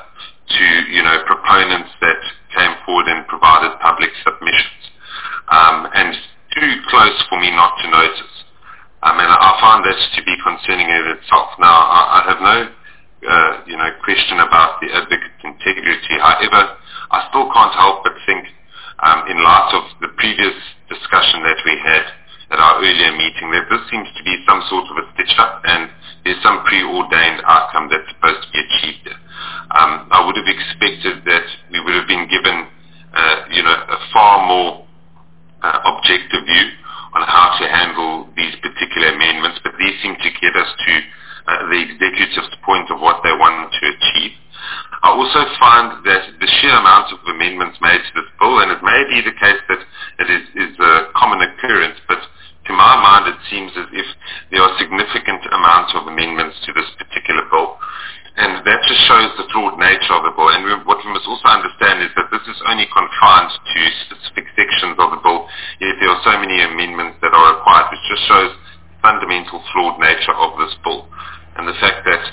to, you know, proponents that came forward and provided public submissions. Um, and too close for me not to notice. Um, and I find that to be concerning in itself. Now, I, I have no, uh, you know, question about the advocate's integrity. However, I still can't help but think, um, in light of the previous discussion that we had at our earlier meeting, that this seems to be some sort of a stitch-up and there's some preordained outcome that's supposed to be achieved. Um, I would have expected that we would have been given, uh, you know, a far more uh, objective view on how to handle these particular amendments, but these seem to get us to uh, the executive's point of what they want to achieve. I also find that the sheer amount of amendments made to this bill, and it may be the case that it is, is a common occurrence, but to my mind it seems as if there are significant amounts of amendments to this particular bill. And that just shows the flawed nature of the bill. And we, what we must also understand is that this is only confined to specific sections of the bill, yet there are so many amendments that are required, which just shows the fundamental flawed nature of this bill. And the fact that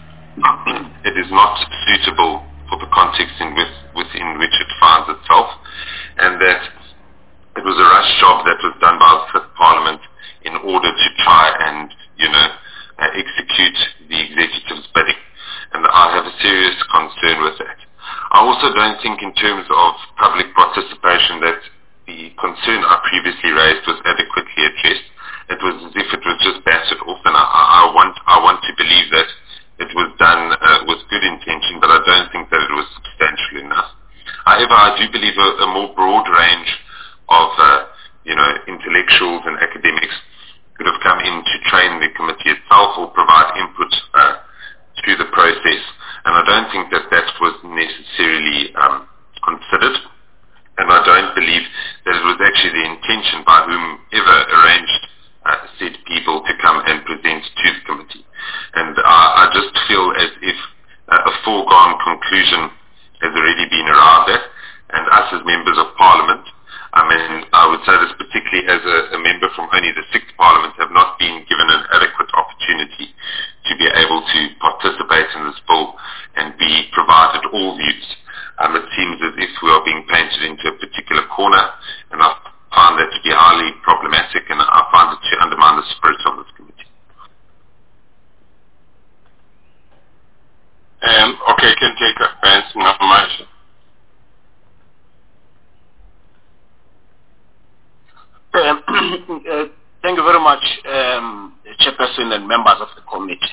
it is not suitable for the context in with, within which it finds itself, and that it was a rush job that was done by the Fifth Parliament in order to try and, you know, uh, execute the executive's bidding. And I have a serious concern with that. I also don't think in terms of public participation that the concern I previously raised was adequately addressed. It was as if it was just battered off, and I, I, want, I want to believe that it was done uh, with good intention, but I don't think that it was substantial enough. However, I do believe a, a more broad range of, uh, you know, intellectuals and academics could have come in to train the committee itself or provide input uh, to the process, and I don't think that that was necessarily um, considered, and I don't believe that it was actually the intention by whomever arranged uh, said people to come and present to the committee. And uh, I just feel as if uh, a foregone conclusion has already been arrived at, and us as members of Parliament, I mean, I would say this particularly as a, a member from only the Sixth Parliament, have not been given an adequate opportunity to be able to participate in this bill and be provided all views. Um, it seems as if we are being painted into a particular corner, and I find that to be highly problematic, and I find it to undermine the spirit of this committee. Um, okay, can take a fence, no motion. Um, uh, thank you very much, um, Chairperson and members of the committee.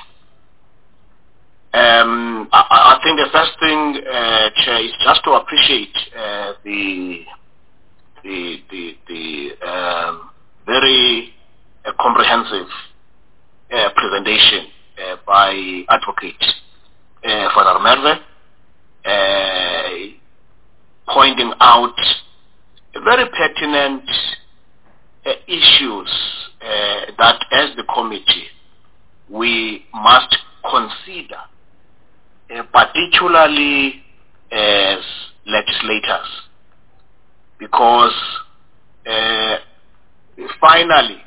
Um, I, I think the first thing, uh, Chair, is just to appreciate uh, the the the, the um, very uh, comprehensive uh, presentation uh, by Advocate uh, Father Merve, uh, pointing out a very pertinent Uh, issues uh, that as the committee we must consider, uh, particularly as legislators, because uh, finally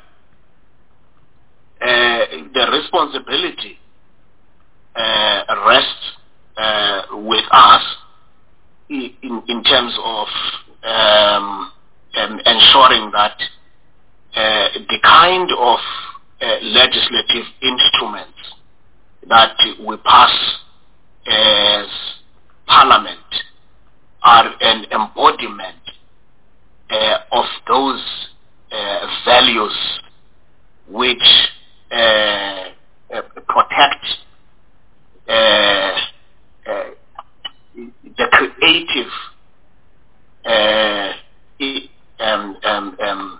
uh, the responsibility uh, rests uh, with us in, in terms of um, um, ensuring that Uh, the kind of uh, legislative instruments that we pass as Parliament are an embodiment uh, of those uh, values which uh, uh, protect uh, uh, the creative uh, um, um, um,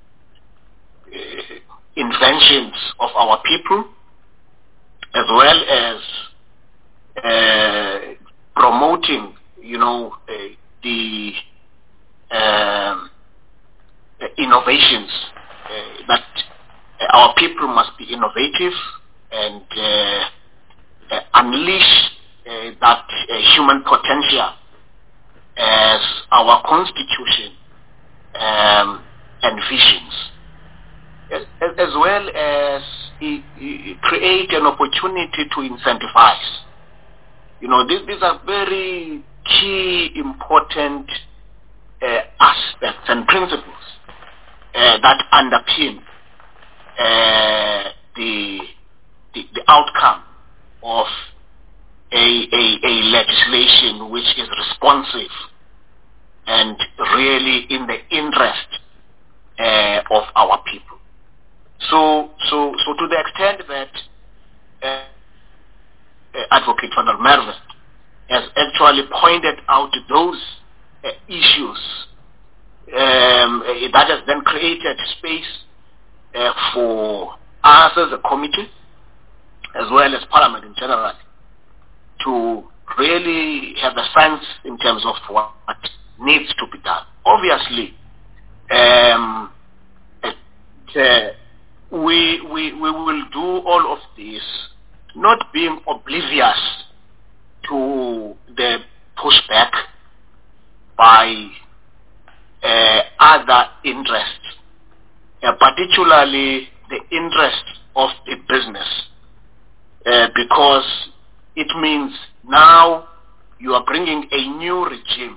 inventions of our people, as well as uh, promoting, you know, uh, the, um, the innovations uh, that our people must be innovative and uh, uh, unleash uh, that uh, human potential as our constitution um, envisions. As, as well as it, it create an opportunity to incentivize You know, these, these are very key, important uh, aspects and principles uh, that underpin uh, the, the the outcome of a, a, a legislation which is responsive and really in the interest uh, of our people. So, so, so to the extent that uh, uh, Advocate Van der Merwe has actually pointed out those uh, issues um, uh, that has then created space uh, for us as a committee, as well as Parliament in general, to really have a sense in terms of what needs to be done. Obviously, um, uh, we, we, we will do all of this not being oblivious to the pushback by uh, other interests, uh, particularly the interest of the business, uh, because it means now you are bringing a new regime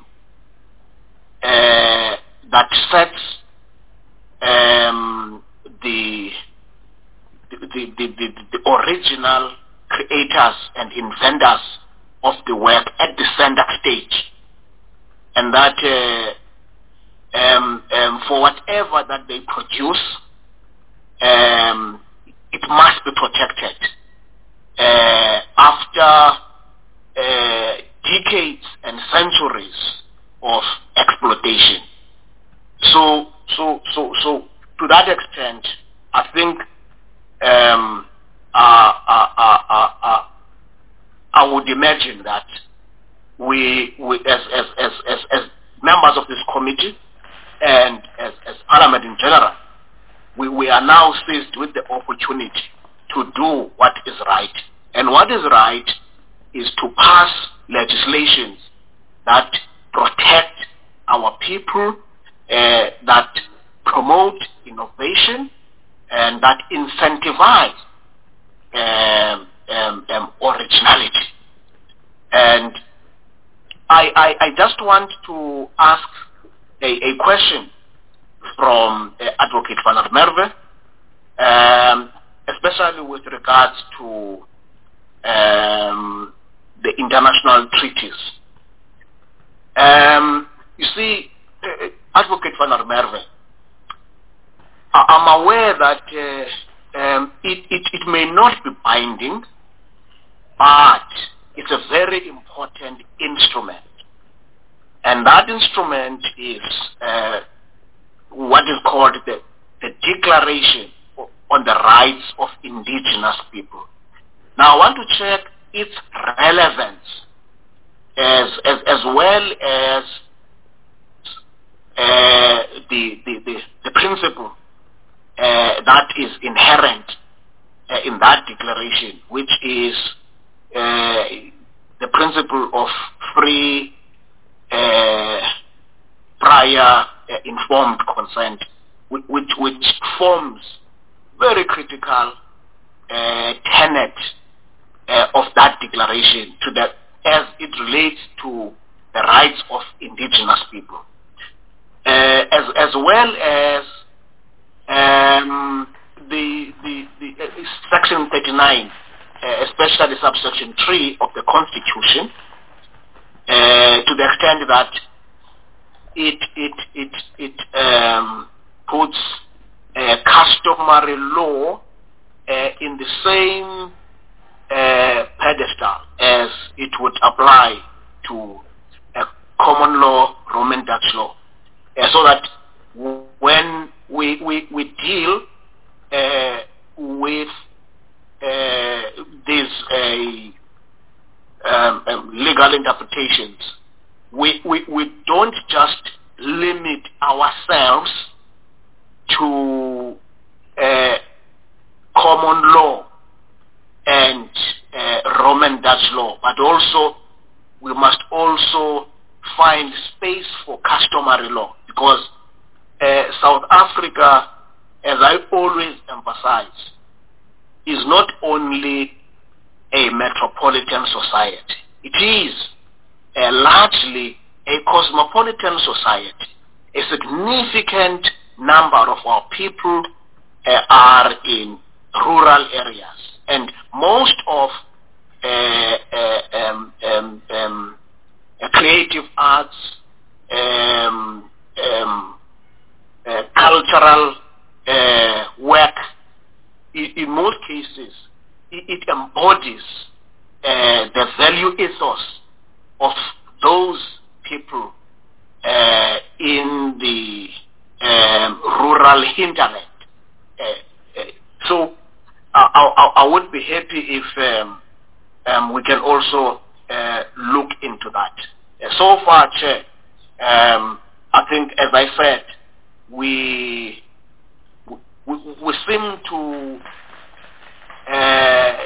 uh, that sets um, the, the, the, the, the original creators and inventors of the work at the center stage, and that uh, um, um, for whatever that they produce, um, it must be protected uh, after uh, decades and centuries of exploitation. So, so, so, so, to that extent, I think um, uh, uh, uh, uh, uh, I would imagine that we, we as, as, as, as, as members of this committee and as, as Parliament in general, we, we are now seized with the opportunity to do what is right. And what is right is to pass legislations that protect our people, uh, that promote innovation, and that incentivize um, um, um, originality. And I, I, I just want to ask a, a question from uh, Advocate Van der Merwe, um, especially with regards to um, the international treaties. Um, you see, uh, Advocate Van der Merwe, I'm aware that uh, um, it, it, it may not be binding, but it's a very important instrument. And that instrument is uh, what is called the, the Declaration on the Rights of Indigenous People. Now I want to check its relevance as, as, as well as uh, the, the, the, the principle uh, that is inherent uh, in that declaration, which is uh, the principle of free uh, prior uh, informed consent, which, which, which forms very critical uh, tenet uh, of that declaration to the, as it relates to the rights of indigenous people, uh, as as well as um, the the, the uh, section thirty-nine, uh, especially subsection three of the Constitution, uh, to the extent that it it it it um, puts uh, customary law uh, in the same uh, pedestal as it would apply to a common law, Roman Dutch law, uh, so that w- when we we, we deal uh, with uh, these uh, um, um, legal interpretations, we, we we don't just limit ourselves to uh, common law and uh, Roman Dutch law, but also we must also find space for customary law, because uh, South Africa, as I always emphasize, is not only a metropolitan society. it is uh, largely a cosmopolitan society. A significant number of our people uh, are in rural areas, and most of uh, uh, um, um, um, uh, creative arts, um, um, uh, cultural uh, work, in, in most cases, it, it embodies uh, the value ethos of those people uh, in the um, rural hinterland. Uh, uh, so I, I, I would be happy if um, um, we can also uh, look into that. Uh, so far, Chair, um, I think, as I said, we we, we seem to uh,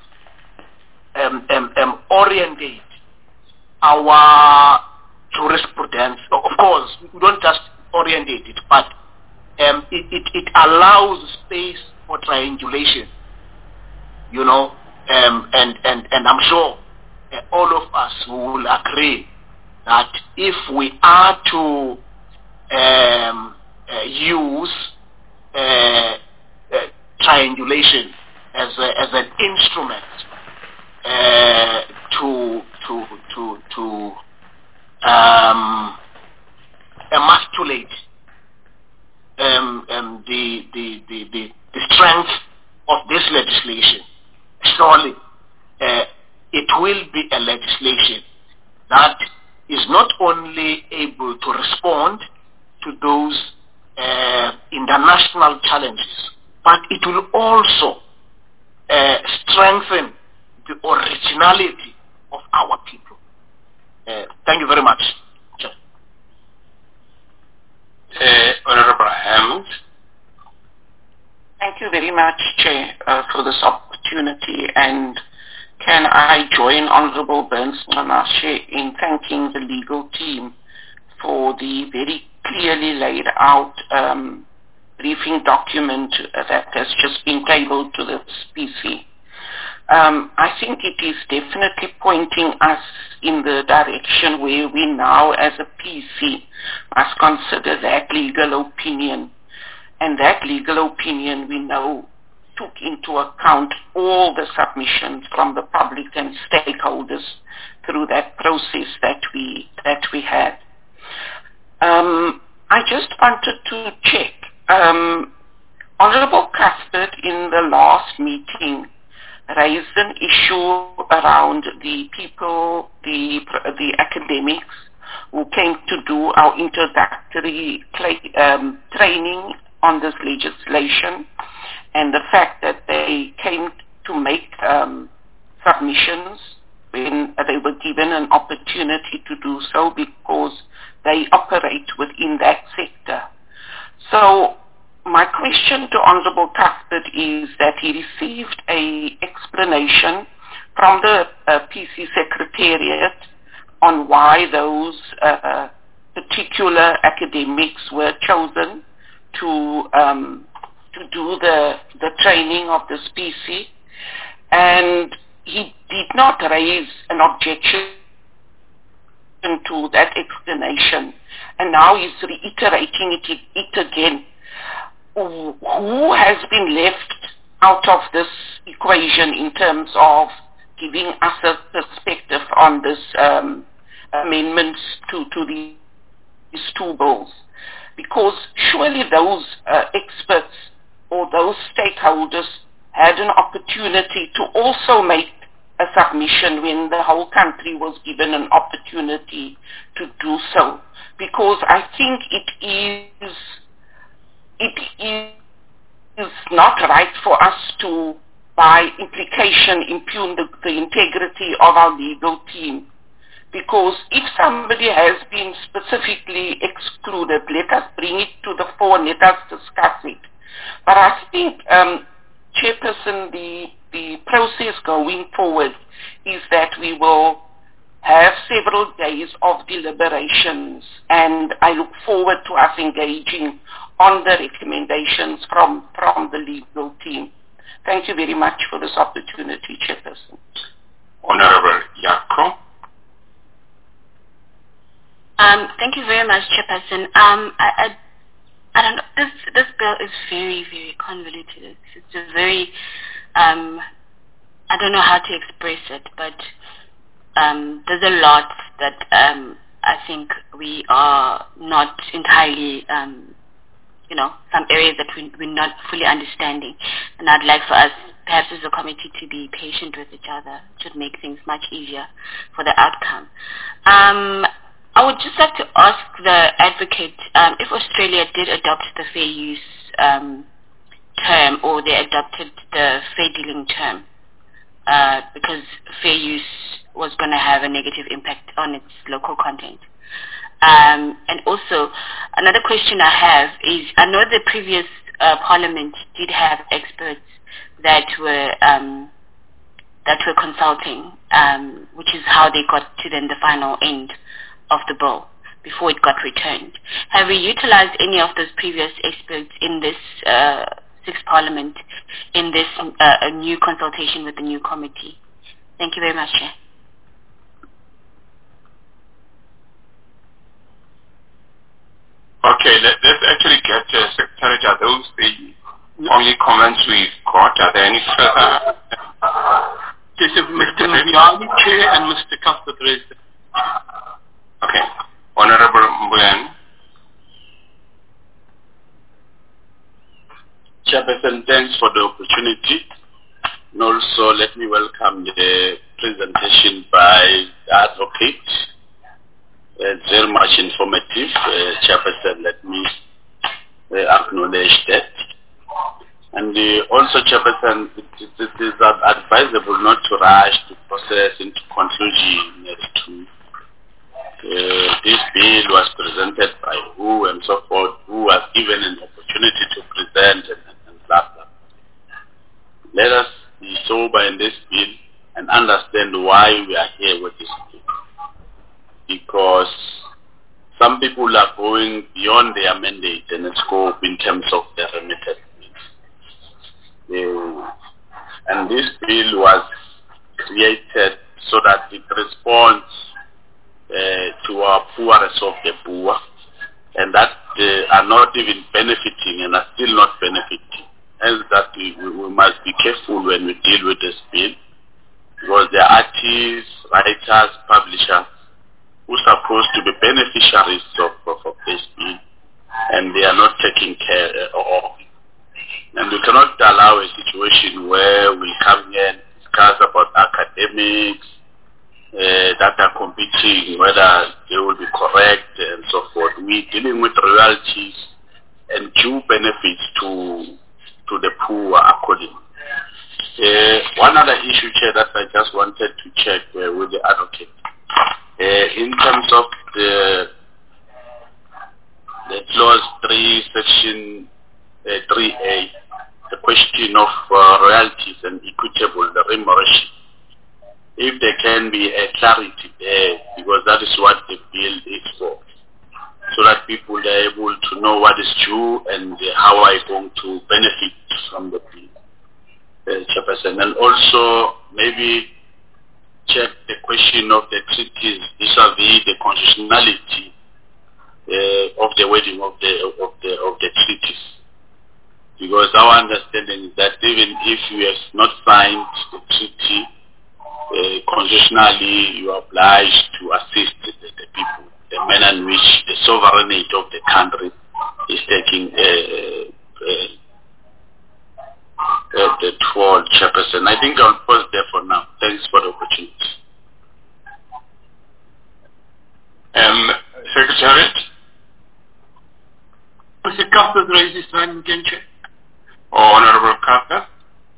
um, um, um, orientate our jurisprudence. Of course, we don't just orientate it, but um, it, it, it allows space for triangulation, you know, um, and, and, and I'm sure uh, all of us will agree that if we are to um, uh, use uh, uh, triangulation as, a, as an instrument uh, to to to to um, emasculate um, um, the, the, the, the, the strength of this legislation, surely uh, it will be a legislation that is not only able to respond to those uh, international challenges, but it will also uh, strengthen the originality of our people. Uh, thank you very much. Chair. Uh, Honorable Hammond. Thank you very much, Chair, uh, for this opportunity, and can I join Honorable Burns Ncamashi in thanking the legal team for the very clearly laid out um, briefing document that has just been tabled to this P C. Um, I think it is definitely pointing us in the direction where we now as a P C must consider that legal opinion. And that legal opinion we know took into account all the submissions from the public and stakeholders through that process that we, that we had. Um, I just wanted to check. Um, Honorable Cuthbert in the last meeting raised an issue around the people, the the academics who came to do our introductory um, training on this legislation, and the fact that they came to make um, submissions when they were given an opportunity to do so because they operate within that sector. So my question to Honorable Cuthbert is that he received a explanation from the uh, P C Secretariat on why those uh, particular academics were chosen to um, to do the the training of this P C, and he did not raise an objection to that explanation, and now he's reiterating it, it again. Who has been left out of this equation in terms of giving us a perspective on this um, amendments to, to the, these two bills? Because surely those uh, experts or those stakeholders had an opportunity to also make a submission when the whole country was given an opportunity to do so. Because I think it is it is not right for us to, by implication, impugn the, the integrity of our legal team. Because if somebody has been specifically excluded, let us bring it to the fore, let us discuss it. But I think, um, Chairperson, the, the process going forward is that we will have several days of deliberations, and I look forward to us engaging on the recommendations from, from the legal team. Thank you very much for this opportunity, Chairperson. Honorable Yako. Thank you very much, Chairperson. Um, I, I, I don't know. This this bill is very, very convoluted. It's, it's a very, um, I don't know how to express it, but um, there's a lot that um, I think we are not entirely, um, you know, some areas that we, we're not fully understanding. And I'd like for us, perhaps as a committee, to be patient with each other. It should make things much easier for the outcome. Um, I would just like to ask the advocate um, if Australia did adopt the fair use um, term, or they adopted the fair dealing term, uh, because fair use was going to have a negative impact on its local content. Um, and also, another question I have is, I know the previous uh, parliament did have experts that were um, that were consulting, um, which is how they got to then the final end of the bill before it got returned. Have we utilized any of those previous experts in this uh, sixth parliament, in this uh, a new consultation with the new committee? Thank you very much, Chair. Okay, let, let's actually get uh, Secretary. Are those the only comments we've got? Are there any further? Yes, Mister Mbiali, Chair, and Mister Cuthbert raised it. Okay. Honorable Mbuyane. Chairperson, thanks for the opportunity. And also let me welcome the presentation by the advocate. It's very much informative. Uh, Chairperson, let me uh, acknowledge that. And uh, also, Chairperson, it, it, it is advisable not to rush to process into conclusion as to uh, this bill was presented by who and so forth, who was given an opportunity to present and, and, and blah, blah. Let us be sober in this bill and understand why we are here with this bill. Because some people are going beyond their mandate and scope in terms of their remitted needs. Uh, and this bill was created so that it responds uh, to our poorest of the poor, and that uh, are not even benefiting and are still not benefiting. Hence that we, we must be careful when we deal with this bill, because there are artists, writers, publishers who are supposed to be beneficiaries of, of, of this bill, and they are not taking care of. And we cannot allow a situation where we come here and discuss about academics uh, that are competing, whether they will be correct and so forth. We're dealing with royalties and due benefits to to the poor accordingly. Uh, one other issue, Chair, that I just wanted to check uh, with the advocate. Uh, in terms of the the clause three, section uh, three A, the question of uh, royalties and equitable remuneration, if there can be a clarity there, because that is what the bill is for, so that people are able to know what is due and uh, how are going to benefit from the bill, uh, Chairperson. And also maybe check the question of the treaties vis-a-vis the constitutionality uh, of the wording of the of the of the treaties, because our understanding is that even if you have not signed the treaty uh, constitutionally, you are obliged to assist the, the people, the manner in which the sovereignty of the country is taking uh, uh, uh, the twelve Chairperson. I think I'll pause there for now. Thanks for the opportunity. Um, Secretariat? Mister Cuthbert raised his hand again, Chair. Honorable Cuthbert?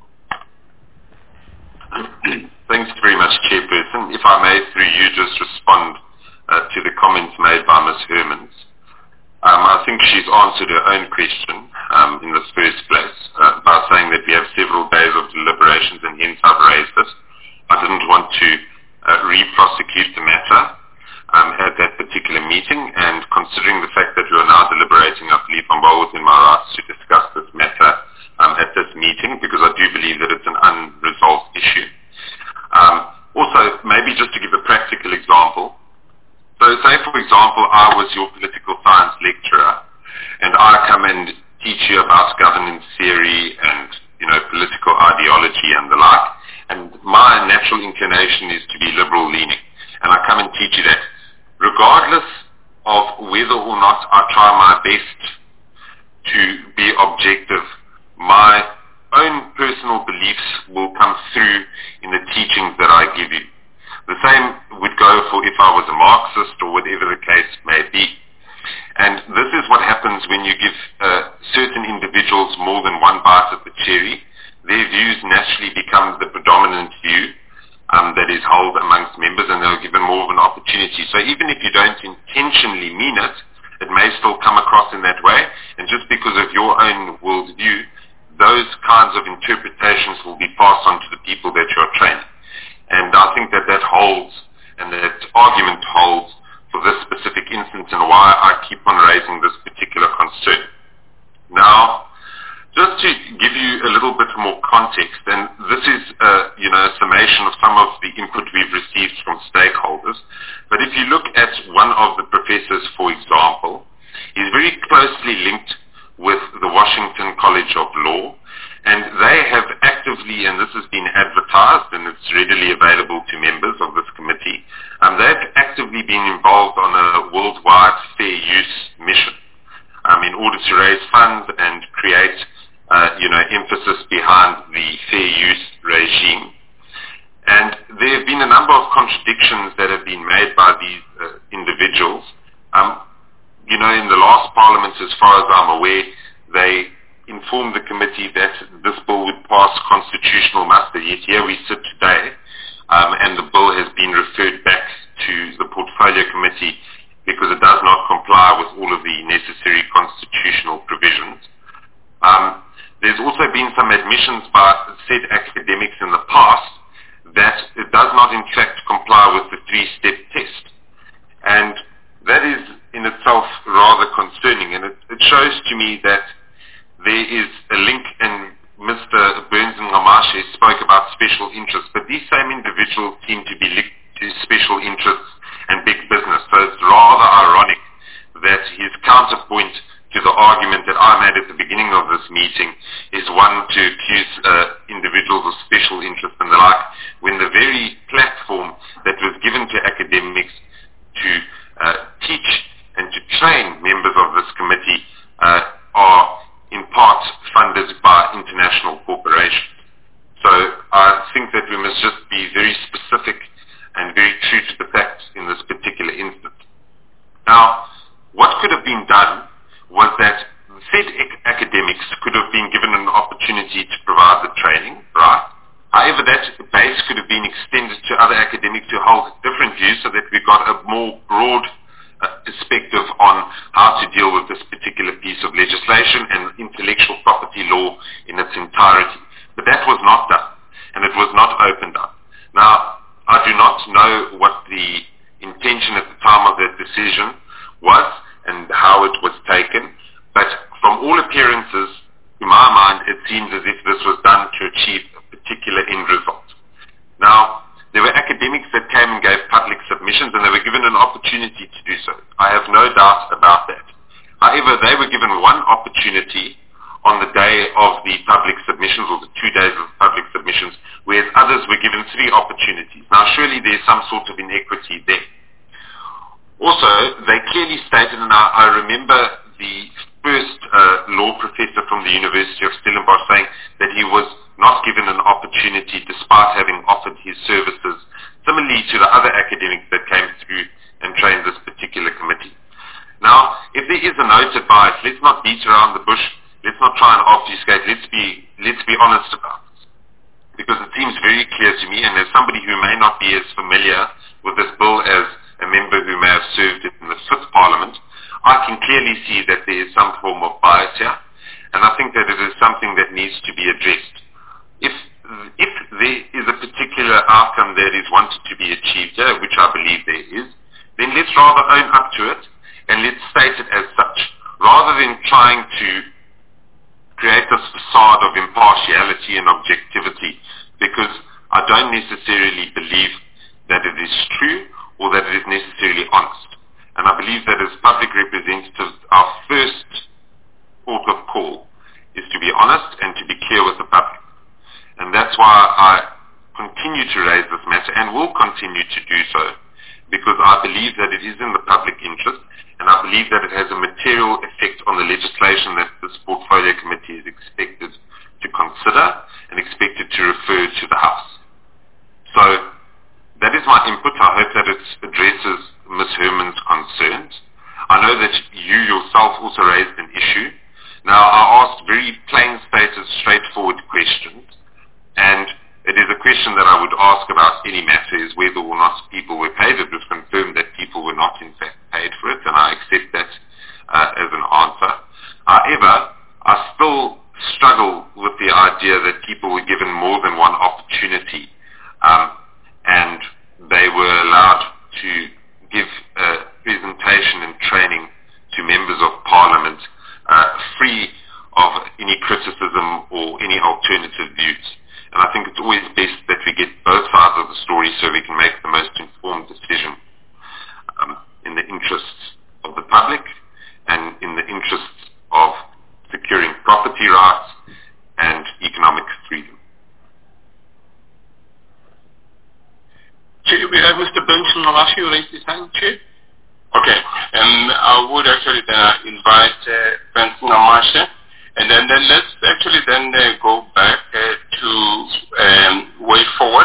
Thanks very much, Chairperson. If I may, through you, just respond uh, to the comments made by Miz Hermans. Um, I think she's answered her own question um, in the first place uh, by saying that we have several days of deliberations, and hence I've raised it. I didn't want to uh, re-prosecute the matter um, at that particular meeting, and considering the fact that we are now deliberating, I believe I'm well within my rights to discuss this matter um, at this meeting, because I do believe that it's an unresolved issue. Um, also, maybe just to give a practical example, So say, for example, I was your political science lecturer, and I come and teach you about governance theory and, you know, political ideology and the like, and my natural inclination is to be liberal-leaning, and I come and teach you that. Regardless of whether or not I try my best to be objective, my own personal beliefs will come through in the teachings that I give you. The same would go for if I was a Marxist or whatever the case may be. And this is what happens when you give uh, certain individuals more than one bite of the cherry. Their views naturally become the predominant view um, that is held amongst members, and they're given more of an opportunity. So even if you don't intentionally mean it, it may still come across in that way, and just because of your own worldview, those kinds of interpretations will be passed on to the people that you're training. And I think that that holds, and that argument holds for this specific instance, and why I keep on raising this particular concern. Now, just to give you a little bit more context, and this is uh, you know, a summation of some of the input we've received from stakeholders, but if you look at one of the professors, for example, he's very closely linked with the Washington College of Law, and they have actively, and this has been advertised and it's readily available to members of this committee, um, they've actively been involved on a worldwide fair use mission um, in order to raise funds and create uh, you know, emphasis behind the fair use regime. And there have been a number of contradictions that have been made by these uh, individuals. Um, you know, in the last parliament, as far as I'm aware, they informed the committee that this bill would pass constitutional muster, yet here we sit today, um, and the bill has been referred back to the portfolio committee because it does not comply with all of the necessary constitutional provisions. Um, there's also been some admissions by said academics in the past that it does not in fact comply with the three-step test. And that is in itself rather concerning, and it, it shows to me that there is a link, and Mister Burns and Ngamashe spoke about special interests, but these same individuals seem to be linked to special interests and big business. So it's rather ironic that his counterpoint to the argument that I made at the beginning of this meeting is one to accuse uh, individuals of special interest and the like, when the very platform that was given to academics to uh, teach and to train members of this committee uh, are in part funded by international corporations. So I think that we must just be very specific and very true to the facts in this particular instance. Now, what could have been done was that said academics could have been given an opportunity to provide the training, right? However, that base could have been extended to other academics who hold different views, so that we got a more broad uh, perspective on how to deal with this particular piece of legislation and intellectual property law in its entirety. But that was not done, and it was not opened up. Now, I do not know what the intention at the time of that decision was and how it was taken, but from all appearances, in my mind, it seems as if this was done to achieve a particular end result. Now, there were academics that came and gave public submissions, and they were given an opportunity to do so. I have no doubt about that. However, they were given one opportunity on the day of the public submissions, or the two days of public submissions, whereas others were given three opportunities. Now, surely there's some sort of inequity there. Also, they clearly stated, and I, I remember the first uh, law professor from the University of Stellenbosch saying that he was not given an opportunity despite having offered his services, similarly to the other academics that came through and trained this particular committee. Now, if there is a noted bias, let's not beat around the bush, let's not try and obfuscate, let's be, let's be honest about this. Because it seems very clear to me, and as somebody who may not be as familiar with this bill as a member who may have served in the fifth Parliament, I can clearly see that there is some form of bias here, and I think that it is something that needs to be addressed. If if there is a particular outcome that is wanted to be achieved here, which I believe there is, then let's rather own up to it, and let's state it as such, rather than trying to create this facade of impartiality and objectivity, because I don't necessarily believe that it is true or that it is necessarily honest. continue to do so, because I believe that it is in the public interest, and I believe that it has a material effect on the legislation that this portfolio committee is expected to consider and expected to refer to the House. So that is my input. I hope that it addresses Miz Herman's concerns. I know that you yourself also raised an issue. Now, I asked very plain-stated, straightforward questions, and it is a question that I would ask about any matter, is whether or not people were paid. It was confirmed that people were not, in fact, paid for it, and I accept that uh, as an answer. However, I still struggle with the idea that people were given more than one opportunity, um, and they were allowed to give a presentation and training to members of Parliament uh, free of any criticism or any alternative views. And I think it's always best that we get both sides of the story so we can make the most informed decision um, in the interests of the public and in the interests of securing property rights and economic freedom. Chair, we have Mister Benson Malashi who raised his hand, Chair. Okay, and I would actually then invite uh, Benson Amashe, and then, then let's actually then uh, go back uh, to um, Way Forward.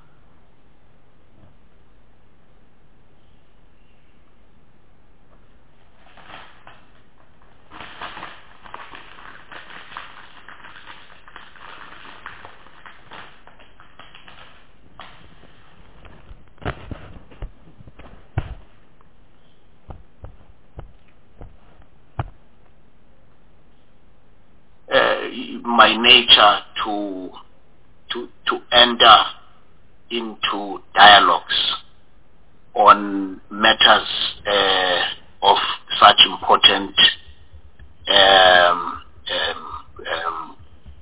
My nature to to to enter into dialogues on matters uh, of such important um, um, um,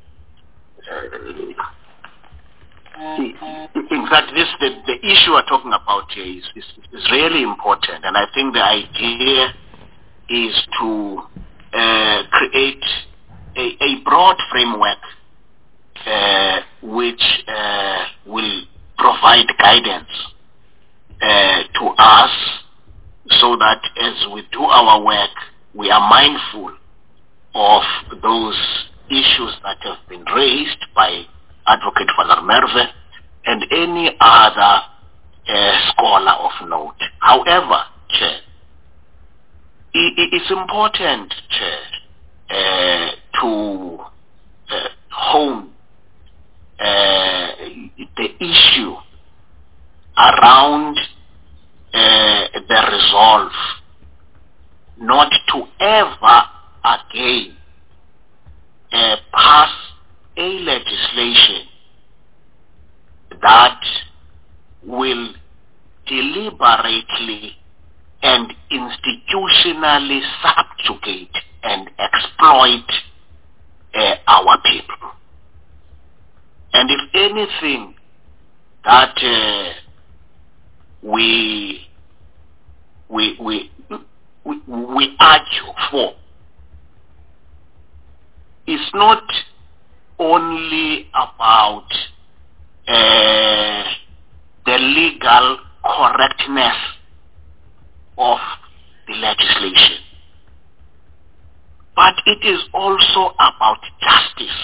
uh, in fact this the, the issue we're talking about here is, is, is really important, and I think the idea is to uh, create A, a broad framework uh, which uh, will provide guidance uh, to us so that as we do our work, we are mindful of those issues that have been raised by Advocate van der Merwe and any other uh, scholar of note. However, Chair, it, it's important, Chair, Uh, to uh, hone uh, the issue around uh, the resolve not to ever again uh, pass a legislation that will deliberately and institutionally subjugate and exploit uh, our people. And if anything that uh, we, we, we, we, we argue for is not only about uh, the legal correctness of the legislation, but it is also about justice.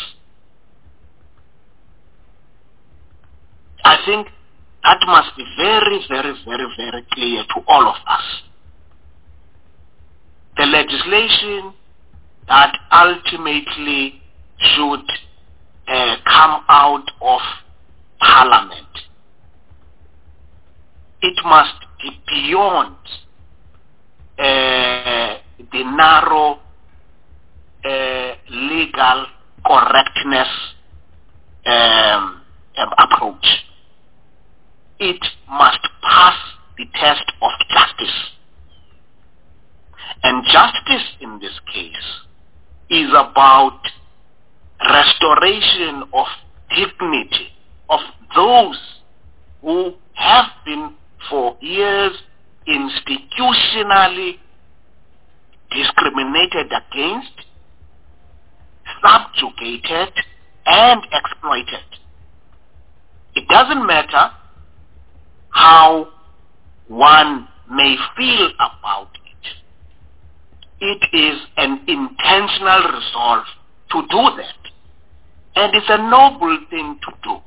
I think that must be very, very, very, very clear to all of us. The legislation that ultimately should uh, come out of Parliament, it must be beyond uh, the narrow Uh, legal correctness um, um, approach. It must pass the test of justice. And justice in this case is about restoration of dignity of those who have been for years institutionally discriminated against, subjugated and exploited. It doesn't matter how one may feel about it. It is an intentional resolve to do that. And it's a noble thing to do.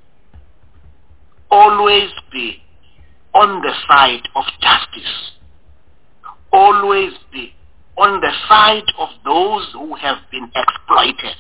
Always be on the side of justice. Always be on the side of those who have been exploited,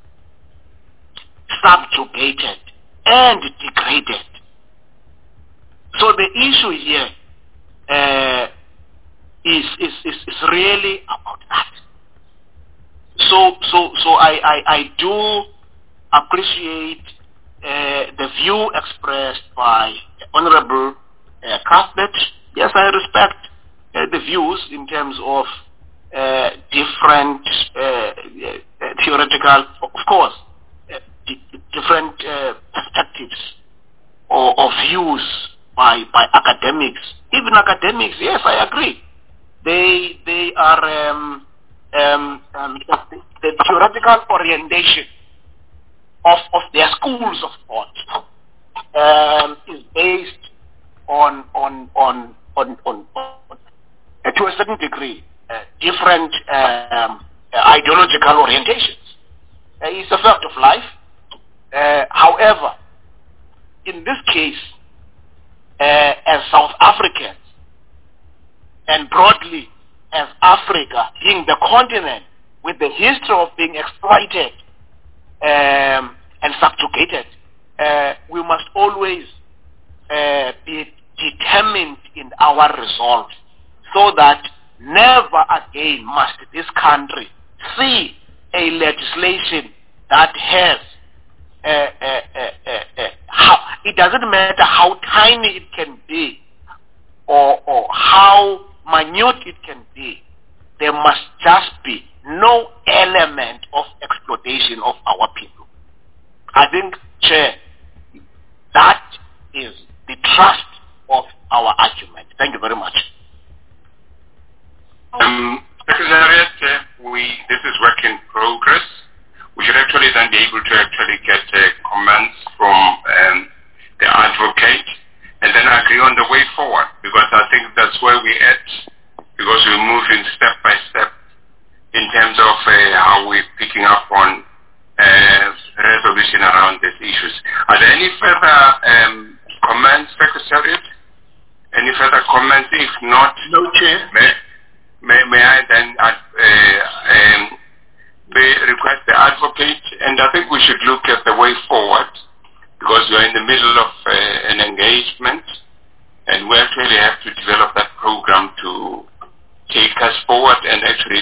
subjugated, and degraded. So the issue here uh, is, is, is, is really about that. So, so, so I, I, I do appreciate uh, the view expressed by Honorable uh, Cuthbert. Yes, I respect uh, the views in terms of uh, different uh, uh, theoretical, of course, uh, d- different uh, perspectives or, or views by, by academics. Even academics, yes, I agree. They, they are um, um, um, the, the theoretical orientation of, of their schools of thought um, is based on on on on, on, on uh, to a certain degree uh, different um, uh, ideological orientations. Uh, it's a fact of life. Uh, however, in this case, uh, as South Africans and broadly as Africa being the continent with the history of being exploited Um, and subjugated, uh, we must always uh, be determined in our resolve so that never again must this country see a legislation that has uh, uh, uh, uh, uh, how, it doesn't matter how tiny it can be or, or how minute it can be, there must just be no element of exploitation of our people. I think, Chair, that is the thrust of our argument. Thank you very much. Um, Secretariat, uh, we, this is work in progress. We should actually then be able to actually get uh, comments from um, the advocate and then agree on the way forward, because I think that's where we're at, because we're moving step by step in terms of uh, how we're picking up on uh, resolution around these issues. Are there any further um, comments, Secretariat? Any further comments? If not, no, Chair. May, may, may I then uh, um, request the advocate, and I think we should look at the way forward, because we're in the middle of uh, an engagement, and we actually have to develop that program to take us forward and actually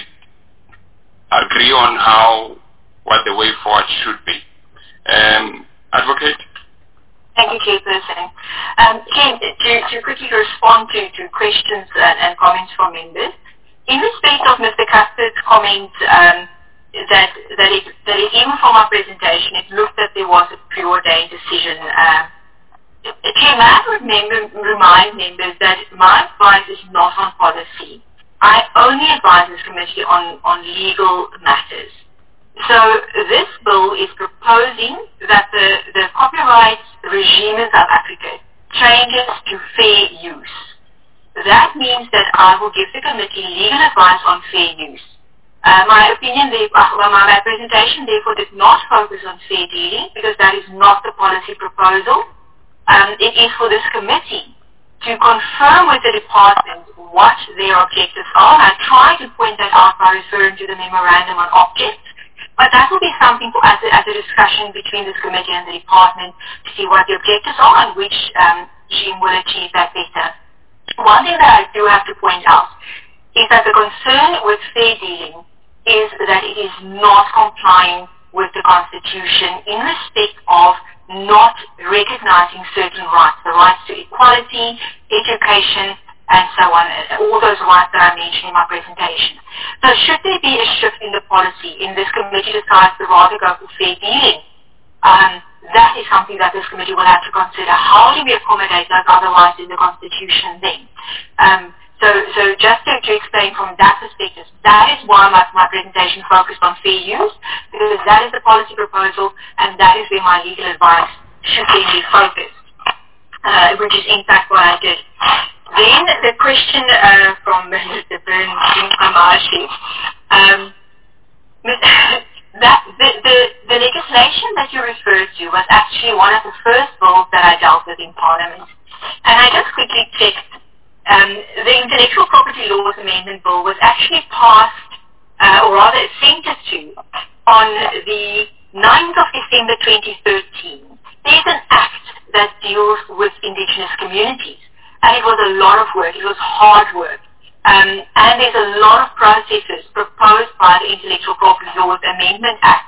agree on how, what the way forward should be. Um, advocate? Thank you, Chairperson. Um, Ken, to, to quickly respond to, to questions and, and comments from members, in respect of Mister Cuthbert's comment um, that, that, it, that it, even from our presentation, it looked that there was a preordained decision. Uh, Chair, may I remember, remind members that my advice is not on policy. I only advise this committee on, on legal matters. So this bill is proposing that the, the copyright regime in South Africa changes to fair use. That means that I will give the committee legal advice on fair use. Uh, my opinion, there, uh, well, my, my presentation therefore did not focus on fair dealing, because that is not the policy proposal. Um, it is for this committee to confirm with the department what their objectives are. I try to point that out by referring to the memorandum on objects, but that will be something for as a, as a discussion between this committee and the department to see what the objectives are and which um, regime will achieve that better. One thing that I do have to point out is that the concern with fair dealing is that it is not complying with the Constitution in respect of not recognizing certain rights, the rights to equality, education, and so on, all those rights that I mentioned in my presentation. So should there be a shift in the policy, in this committee decides to rather go for fair dealing, um, that is something that this committee will have to consider. How do we accommodate those other rights in the Constitution then? Um, so, so just to, to explain from that perspective, that is why my, my presentation focused on fair use, because that is the policy proposal, and that is where my legal advice should then be focused. uh, which is in fact what I did. Then the question uh, from Mister Burns Amashi, um, that the, the, the legislation that you referred to was actually one of the first bills that I dealt with in Parliament. And I just quickly checked, um, the Intellectual Property Laws Amendment Bill was actually passed, uh, or rather assented to, on the ninth of December twenty thirteen. There's an act that deals with indigenous communities. And it was a lot of work. It was hard work. Um, and there's a lot of processes proposed by the Intellectual Property Laws Amendment Act.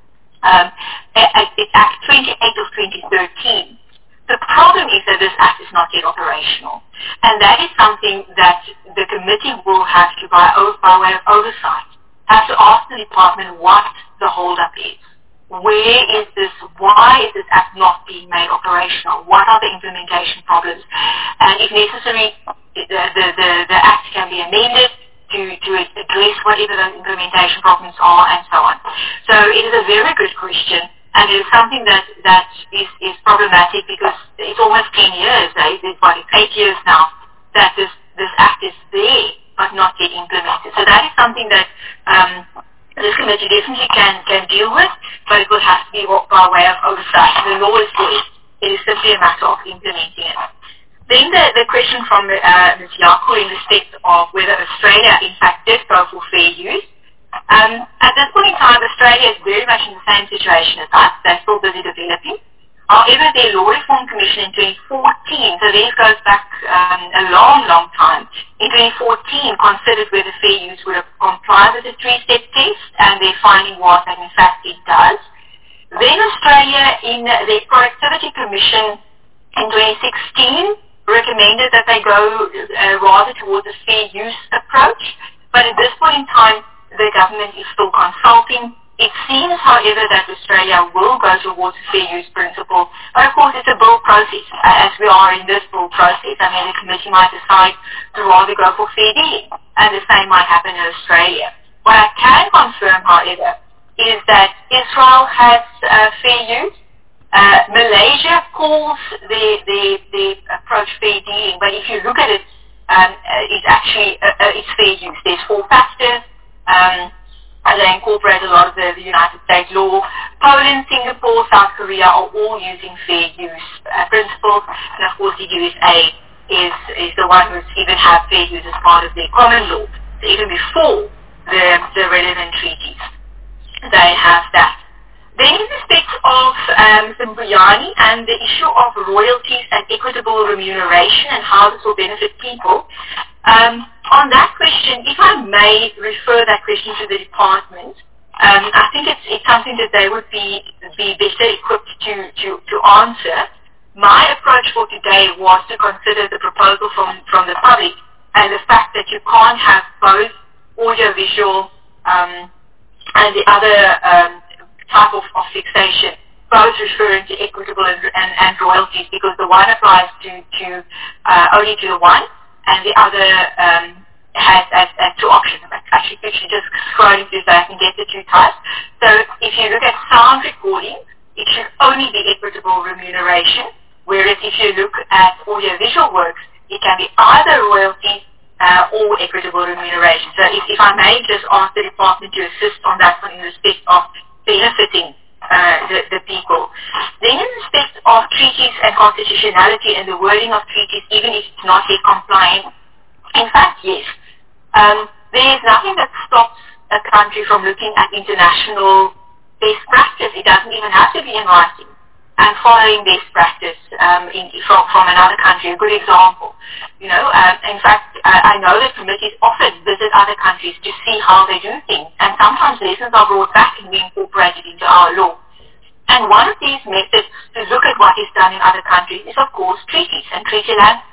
Um, it's Act twenty-eight of twenty thirteen. The problem is that this act is not yet operational. And that is something that the committee will have to, by, by way of oversight, have to ask the department what the hold-up is. Where is this, why is this act not being made operational? What are the implementation problems? And if necessary, the, the, the, the act can be amended to, to address whatever those implementation problems are and so on. So it is a very good question, and it is something that, that is, is problematic because it's almost ten years, eh? It's, what, it's eight years now that this, this act is there but not yet implemented. So that is something that um, this committee definitely can, can deal with, but it will have to be by way of oversight. The law is there. It is simply a matter of implementing it. Then the, the question from uh, Miz Yako in respect of whether Australia in fact did go for fair use. Um, at this point in time, Australia is very much in the same situation as us. They're still busy developing. However, their Law Reform Commission in twenty fourteen, so this goes back um, a long, long time, in twenty fourteen considered whether fair use would have complied with the three-step test, and their finding was that in fact it does. Then Australia in the Productivity Commission in twenty sixteen recommended that they go uh, rather towards a fair use approach, but at this point in time the government is still consulting. It seems, however, that Australia will go towards a fair use principle, but of course it's a bill process, as we are in this bill process. I mean, the committee might decide to rather go for fair dealing, and the same might happen in Australia. What I can confirm, however, is that Israel has uh, fair use. Uh, Malaysia calls the, the, the approach fair dealing, but if you look at it, um, uh, it's actually uh, uh, it's fair use. There's four factors. Um, and they incorporate a lot of the, the United States law. Poland, Singapore, South Korea are all using fair use uh, principles, and of course the U S A is, is the one who's even have fair use as part of their common law. So even before the, the relevant treaties, they have that. Then in respect of um, Zimbuyani and the issue of royalties and equitable remuneration and how this will benefit people, um, on that question, if I may refer that question to the department, um, I think it's, it's something that they would be, be better equipped to, to, to answer. My approach for today was to consider the proposal from, from the public and the fact that you can't have both audiovisual um, and the other um, type of, of fixation, both referring to equitable and, and, and royalties, because the one applies to, to uh, only to the one, and the other um, has, has, has two options. Actually, actually just scrolling through so I can get the two types. So if you look at sound recording, it should only be equitable remuneration, whereas if you look at audiovisual works, it can be either royalties uh, or equitable remuneration. So if, if I may just ask the department to assist on that one in respect of benefiting uh, the, the people. Then in respect of treaties and constitutionality and the wording of treaties, even if it's not yet compliant, in fact, yes. Um, there is nothing that stops a country from looking at international best practice. It doesn't even have to be in writing. And following best practice um, in, from, from another country, a good example. You know, uh, in fact, I, I know that committees often visit other countries to see how they do things, and sometimes lessons are brought back and we incorporated into our law. And one of these methods to look at what is done in other countries is, of course, treaties and treaty land.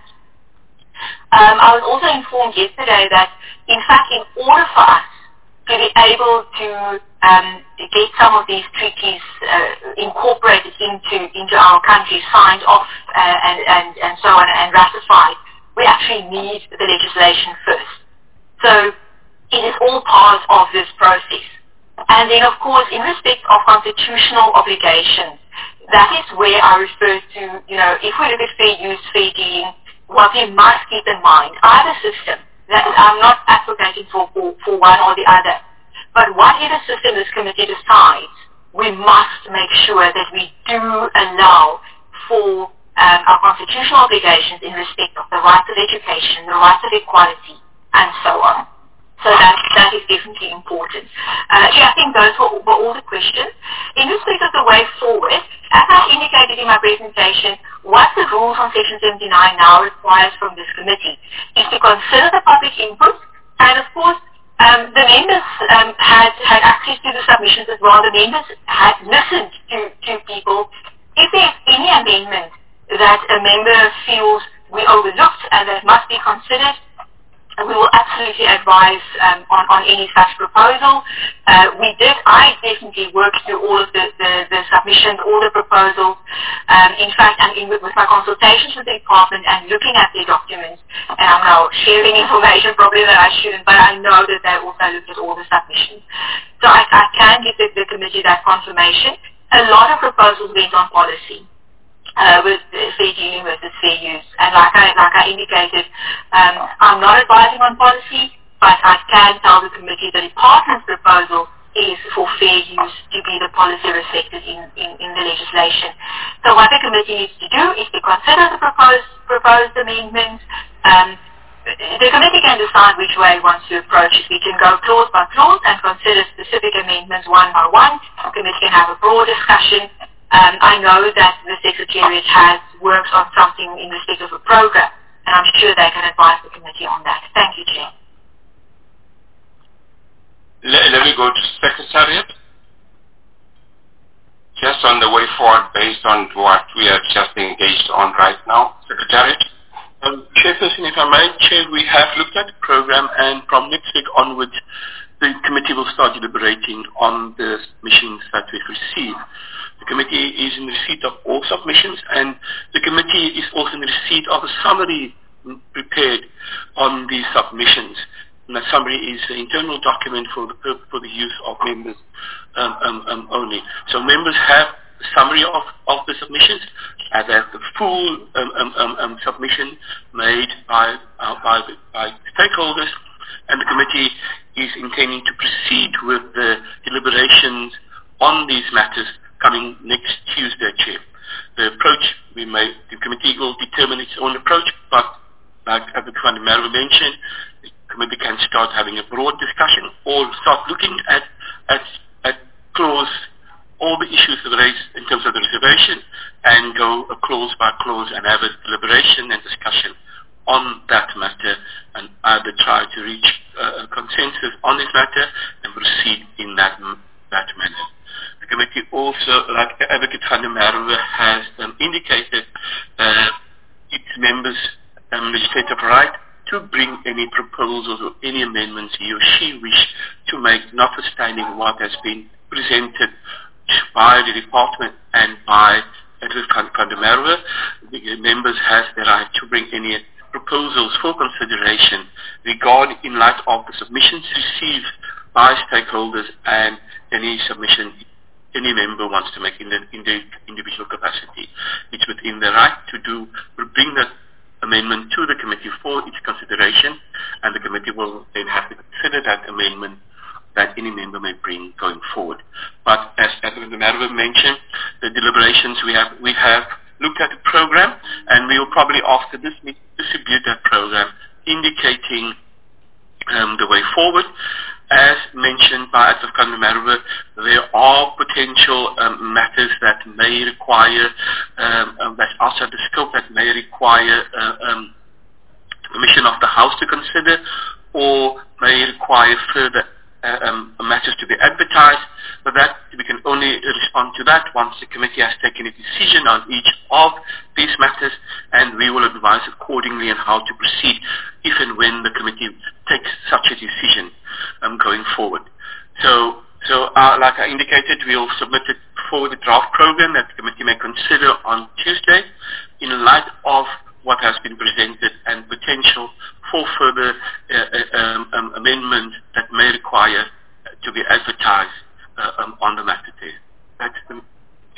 Um, I was also informed yesterday that, in fact, in order for us to be able to um, get some of these treaties uh, incorporated into into our country, signed off uh, and, and, and so on, and ratified, we actually need the legislation first. So it is all part of this process. And then, of course, in respect of constitutional obligations, that is where I refer to, you know, if we look at fair use, fair dealing, what we must keep in mind, either system, that I'm not advocating for, for, for one or the other, but whatever system this committee decides, we must make sure that we do allow for um, our constitutional obligations in respect of the rights of education, the rights of equality, and so on. So that, that is definitely important. Uh, Chair, I think those were, were all the questions. In respect of the way forward, as I indicated in my presentation, what the rules on Section seventy-nine now requires from this committee is to consider the public input, and of course, um, the members um, had, had access to the submissions as well. The members had listened to, to people. If there's any amendment that a member feels we overlooked and that must be considered, we will absolutely advise um, on, on any such proposal. Uh, we did, I definitely worked through all of the, the, the submissions, all the proposals. Um, in fact, and in, with my consultations with the department and looking at their documents, and I'm now sharing information probably that I shouldn't, but I know that they also looked at all the submissions. So I, I can give the, the committee that confirmation. A lot of proposals went on policy. Uh, with fair dealing versus fair use. And like I, like I indicated, um, I'm not advising on policy, but I can tell the committee the department's proposal is for fair use to be the policy reflected in, in, in the legislation. So what the committee needs to do is to consider the proposed, proposed amendments. Um, the committee can decide which way it wants to approach it. We can go clause by clause and consider specific amendments one by one. The committee can have a broad discussion. Um, I know that the Secretariat has worked on something in respect of a program, and I'm sure they can advise the committee on that. Thank you, Chair. Let, let me go to Secretariat. Just on the way forward, based on what we are just engaged on right now, Secretariat. Um, Chairperson, if I may, Chair, we have looked at the program, and from next week onwards, the committee will start deliberating on the submissions that we've received. The committee is in receipt of all submissions, and the committee is also in receipt of a summary prepared on these submissions. And that summary is an internal document for the for the use of members um, um, um, only. So members have a summary of, of the submissions, and they have the full um, um, um, um, submission made by, uh, by, by stakeholders, and the committee is intending to proceed with the deliberations on these matters coming next Tuesday, Chair. The approach we may, the committee will determine its own approach, but like Advocate van der Merwe mentioned, the committee can start having a broad discussion or start looking at, at, at clause, all the issues that are raised in terms of the reservation, and go a clause by clause and have a deliberation and discussion on that matter, and either try to reach uh, a consensus on this matter and proceed in that, that manner. The committee also, like Advocate van der Merwe has um, indicated, uh, its members um, legislative right to bring any proposals or any amendments he or she wish to make, notwithstanding what has been presented by the department and by Advocate van der Merwe. The members have the right to bring any proposals for consideration regarding in light of the submissions received by stakeholders and any submission any member wants to make in the, in the individual capacity. It's within the right to do, bring that amendment to the committee for its consideration, and the committee will then have to consider that amendment that any member may bring going forward. But as Advocate van der Merwe mentioned, the deliberations we have, we have looked at the program, and we will probably after this meeting distribute that program indicating um, the way forward. As mentioned by Advocate van der Merwe, there are potential um, matters that may require, um, um, that's outside the scope, that may require uh, um, permission of the House to consider, or may require further uh, um, matters to be advertised. But that we can only respond to that once the committee has taken a decision on each of these matters, and we will advise accordingly on how to proceed if and when the committee takes such a decision um, going forward. So, so uh, like I indicated, we'll submit it for the draft program that the committee may consider on Tuesday in light of what has been presented and potential for further uh, um, um, amendments that may require uh, to be advertised uh, um, on the matter there. That's the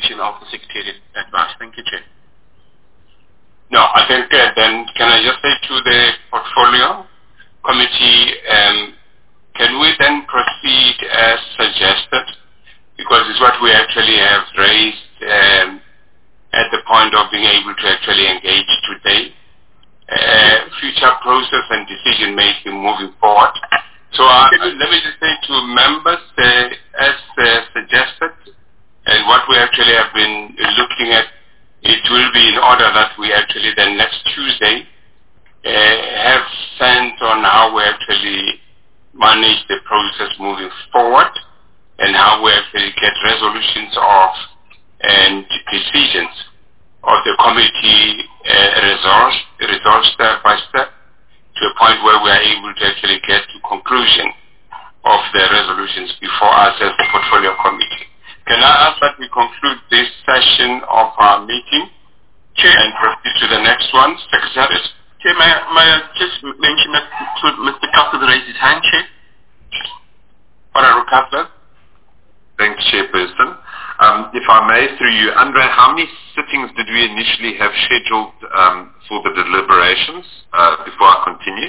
decision of the Secretariat advice. Thank you, Chair. No, I think uh, then can I just say to the portfolio committee, um, can we then proceed as suggested? Because it's what we actually have raised um, at the point of being able to actually engage today. Uh, future process and decision making moving forward. So uh, let me just say to members, uh, as uh, suggested, and what we actually have been looking at, it will be in order that we actually then next Tuesday uh, have sense on how we actually manage the process moving forward and how we actually get resolutions of and decisions of the committee uh, resolved, resolved step by step to a point where we are able to actually get to conclusion of the resolutions before us as the portfolio committee. Can I ask that we conclude this session of our meeting Chair, and proceed to the next one? Secretary. Chair, may I, may I just mention that Mister Cuthbert raised his hand, Chair? Honourable Cuthbert. Thanks, Chairperson. Um, if I may, through you, Andre, how many sittings did we initially have scheduled um, for the deliberations uh, before I continue?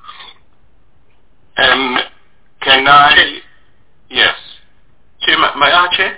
Um, can I? Chair. Yes. Chair, may I, Chair?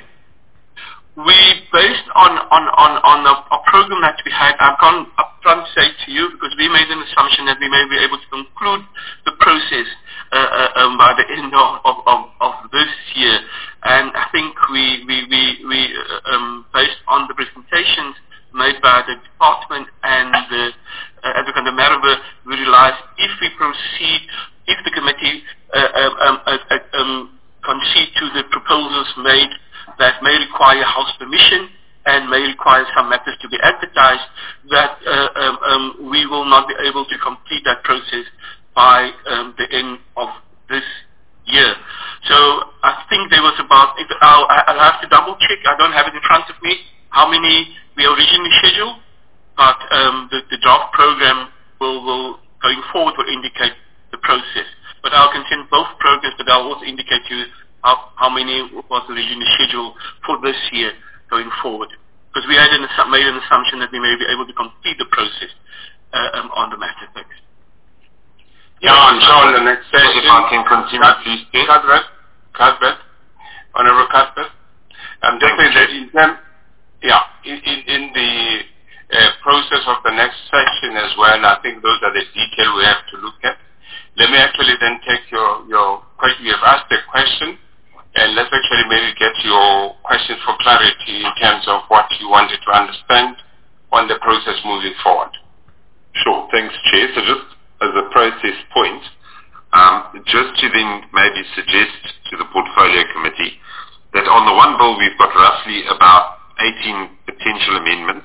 We, based on, on, on, on a, a program that we had, I can't upfront say to you because we made an assumption that we may be able to conclude the process uh, uh, um, by the end of, of, of, of this year. And I think we, we, we, we uh, um, based on the presentations made by the department and the uh, Advocate Merwe, we realized if we proceed, if the committee uh, um, uh, uh, um, concede to the proposals made that may require House permission and may require some matters to be advertised, that uh, um, um, we will not be able to complete that process by um, the end of this year. So I think there was about, I'll, I'll have to double check, I don't have it in front of me, how many we originally scheduled, but um, the, the draft program will, will, going forward, will indicate the process. But I'll consent both programs, but I'll also indicate to you how, how many was originally scheduled for this year going forward. Because we had an, made an assumption that we may be able to complete the process uh, um, on the matter. Thanks. Yeah, I'm sure in the next session. If I can continue, Cut, please. Cuthbert, Cuthbert, Honourable Cuthbert. I'm just saying that in terms, yeah, in, in, in the uh, process of the next session as well, I think those are the details we have to look at. Let me actually then take your, your question. You have asked a question, and let's actually maybe get your question for clarity in terms of what you wanted to understand on the process moving forward. Sure, thanks, Chair. So just as a process point, um, just to then maybe suggest to the Portfolio Committee that on the one bill we've got roughly about eighteen potential amendments,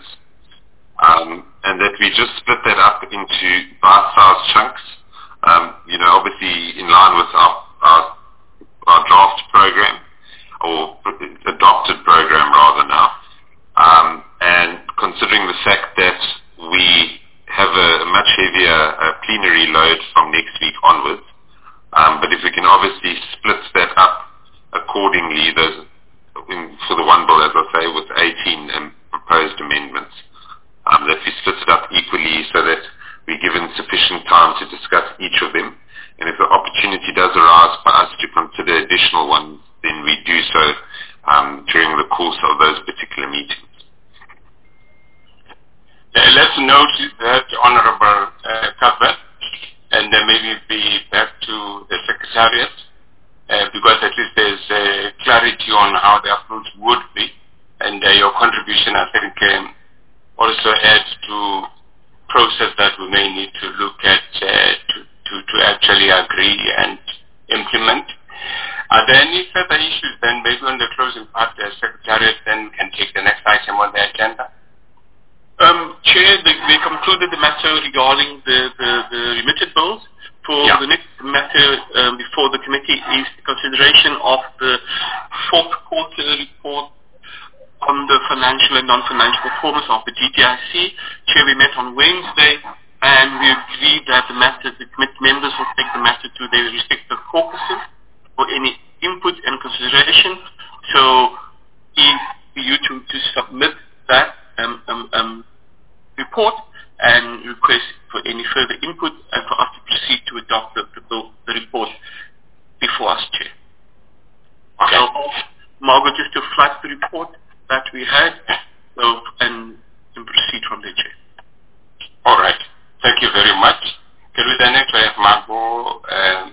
um, and that we just split that up into bite-sized chunks. Um, you know, obviously in line with our, our, our draft program, or adopted program rather now, um, and considering the fact that we have a, a much heavier uh, plenary load from next week onwards, um, but if we can obviously split that up accordingly, those in, for the one bill, as I say, with eighteen um, proposed amendments, um, that we split it up equally so that we're given sufficient time to discuss each of them. And if the opportunity does arise for us to consider additional ones, then we do so um, during the course of those particular meetings. Uh, let's note that, Honourable uh, Cuthbert, and then maybe be back to the Secretariat, uh, because at least there's uh, clarity on how the approach would be, and uh, your contribution, I think, um, also adds to process that we may need to look at uh, to, to, to actually agree and implement. Are there any further issues then, maybe on the closing part, the Secretariat then can take the next item on the agenda? Um, Chair, the, we concluded the matter regarding the, the, the remitted bills. For yeah. the next matter um, before the committee is the consideration of the fourth quarter report on the financial and non-financial performance of the G T I C. Chair, we met on Wednesday and we agreed that the matter, the committee members will take the matter to their respective caucuses for any input and consideration. So, if you to, to sub input and for us to proceed to adopt the, the, the report before us, Chair. Okay. So, Margaret, just to flag the report that we had so, and, and proceed from there, Chair. All right. Thank you very much. Can we then actually have Margot um,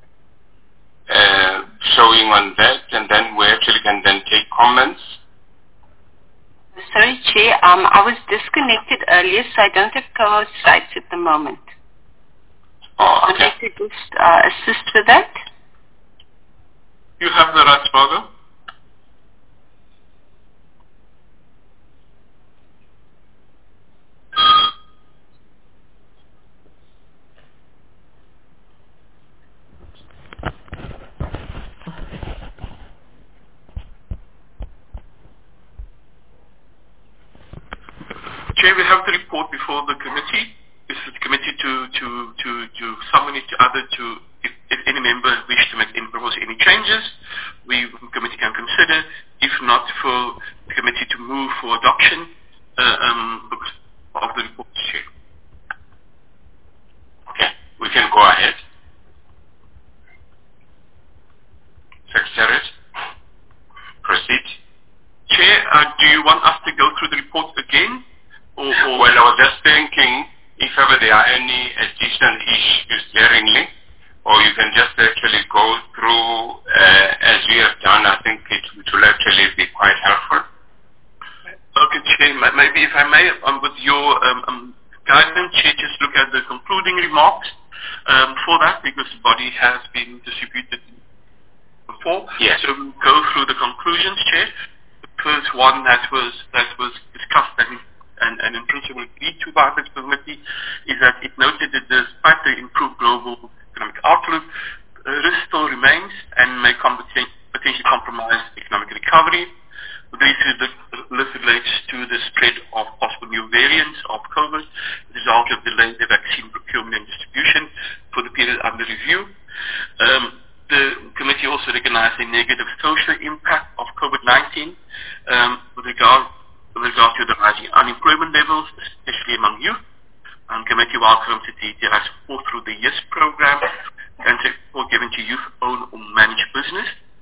uh, showing on that, and then we actually can then take comments? Sorry, Chair. Um, I was disconnected earlier, so I don't have co-host rights at the moment. Oh, I'd okay. like to just uh, assist with that. You have the rights, Margot. Chair, we have the report before the committee. This is the committee to, to, to, to summon it to other to, if, if any member wish to make any propose any changes, we, the committee can consider. If not, for the committee to move for adoption uh, um, of the report, Chair. Okay, we can go ahead. Secretary, proceed. Chair, uh, do you want us to go through the report again? Or, or well, I was just thinking if ever there are any additional issues therein, or you can just actually go through uh, as we have done. I think it, it will actually be quite helpful. Okay, Chair, maybe if I may, um, with your um, um, guidance, Chair, just look at the concluding remarks um, for that, because the body has been distributed before. Yes. So we'll go through the conclusions, Chair. The first one that was that was discussed and And, and in principle agreed to by this committee is that it noted that despite the improved global economic outlook, uh, risk still remains and may com- potentially compromise economic recovery. This, is the, this relates to the spread of possible new variants of COVID, the result of delayed the vaccine procurement and distribution for the period under review. Um, the committee also recognized the negative social impact of COVID nineteen um, with regard with regard to the rising unemployment levels, especially among youth. Um, committee welcomes the D T I support through the YES program and support given to youth-owned or managed business.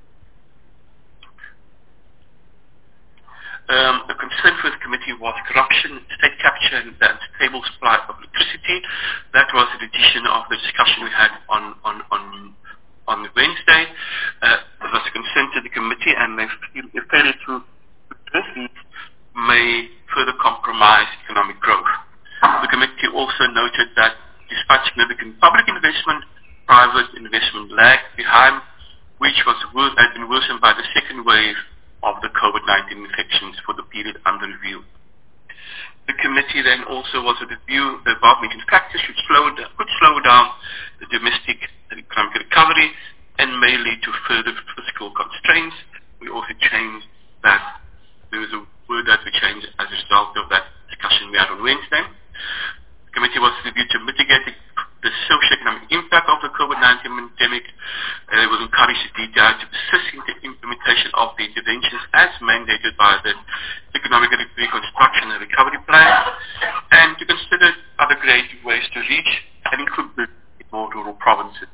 Um, the concern for the committee was corruption, state capture, and the stable supply of electricity. That was in addition of the discussion we had on on on, on Wednesday. Uh, there was a concern to the committee, and they feel they failure to address these may further compromise economic growth. The committee also noted that despite significant public investment, private investment lagged behind, which was wor- had been worsened by the second wave of the COVID nineteen infections for the period under review. The committee then also was to review the above mentioned factors which slow down, could slow down the domestic economic recovery and may lead to further fiscal constraints. We also changed that. There was a word that we changed as a result of that discussion we had on Wednesday. The committee was reviewed to mitigate the, the socio-economic impact of the COVID nineteen pandemic. Uh, it was encouraged the D T I to persist in the implementation of the interventions as mandated by the Economic Reconstruction and Recovery Plan, and to consider other creative ways to reach and include the more rural provinces.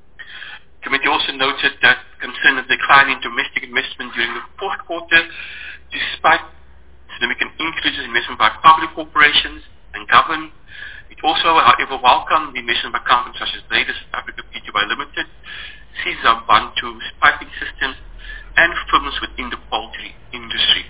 The committee also noted that concern of decline in domestic investment during the fourth quarter, despite significant increases in investment by public corporations and government. It also, however, welcomed the investment by companies such as Davis Africa P T Y Limited, Caesar Bantu piping systems, and firms within the poultry industry.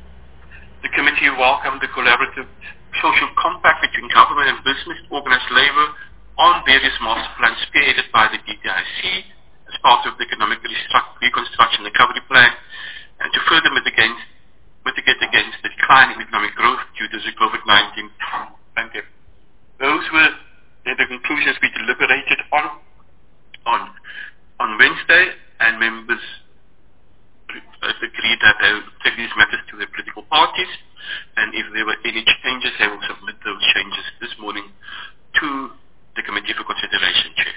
The committee welcomed the collaborative social compact between government and business to organize labor on various master plans spearheaded by the D T I C as part of the Economic Reconstruction Recovery Plan, and to further mitigate mitigate against the decline in economic growth due to the COVID nineteen pandemic. Those were the conclusions we deliberated on on on Wednesday, and members agreed that they would take these matters to their political parties, and if there were any changes, they will submit those changes this morning to the Committee for Consideration, Chair.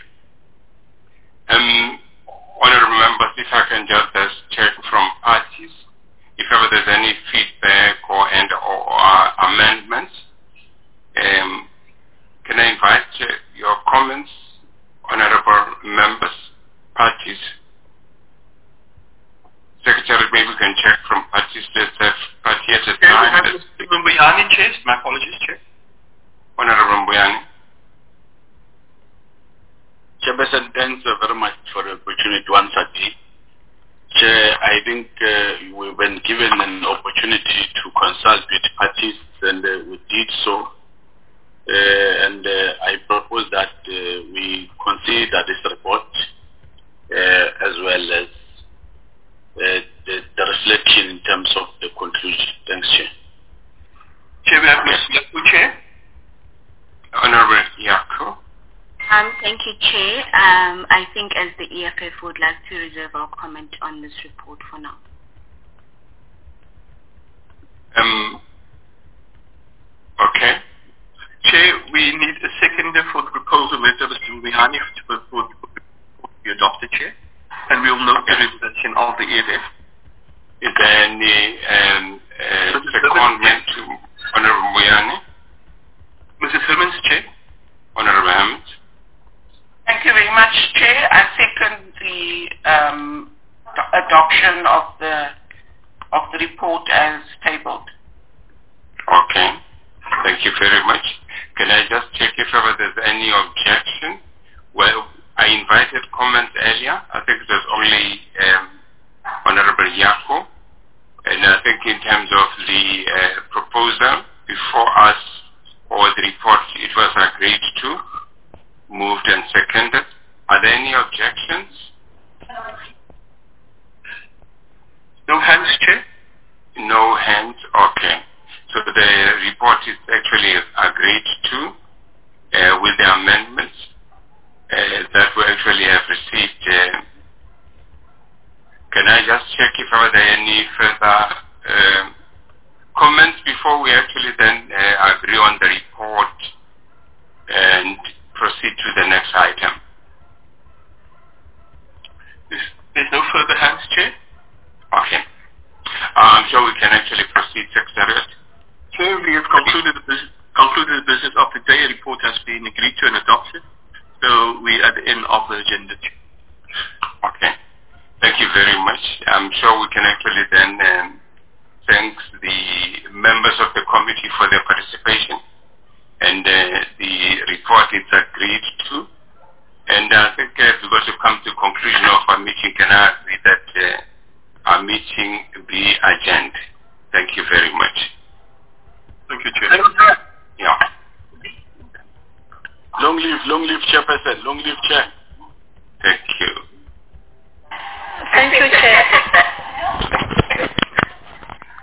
Um, honorable members, if I can just uh, check from parties, if ever there's any feedback or and or, or amendments, um, can I invite uh, your Chairperson, thanks uh, very much for the opportunity once again. Chair, I think uh, we've been given an opportunity to consult with parties, and uh, we did so. Uh, and uh, I propose that uh, we consider this report uh, as well as uh, the, the reflection in terms of the conclusion. Thanks, Chair. Chair, we have Miz Yaku, Chair. Honorable Yaku. Um, thank you, Chair. Um, I think as the E F F would like to reserve our comment on this report for now. Um, okay. Chair, we need a seconder for the proposal made by Mister Muyani for the report to be adopted, Chair. And we will note the resolution of the E F F. Is there any um, uh, secondment to Honorable Muyani? Missus Hermans, Chair. Honorable Hermans. Thank you very much, Chair. I second the um, adoption of the of the report as tabled. Okay. Thank you very much. Can I just check if ever there's any objection? Well, I invited comments earlier. I think it was only um, Honorable Yaku. And I think in terms of the uh, proposal before us or the report, it was agreed to, moved and seconded. Are there any objections? No hands, Chair. No hands. Okay. So the report is actually agreed to uh, with the amendments uh, that we actually have received. Uh, can I just check if there are any further uh, comments before we actually then uh, agree on the report and proceed to the next item? There's, there's no further hands, Chair. Okay. Uh, I'm sure we can actually proceed, Secretariat. Chair, we have concluded the, business, concluded the business of the day. A report has been agreed to and adopted. So we are at the end of the agenda. Okay. Thank you very much. I'm sure we can actually then um, thank the members of the committee for their participation. And uh, the report is agreed to. And I think uh, we're going to come to conclusion of our meeting. Can I agree that uh, our meeting be adjourned? Thank you very much. Thank you, Chair. Yeah. Long live, long live Chairperson, long live Chair. Thank you. Thank you, Chair.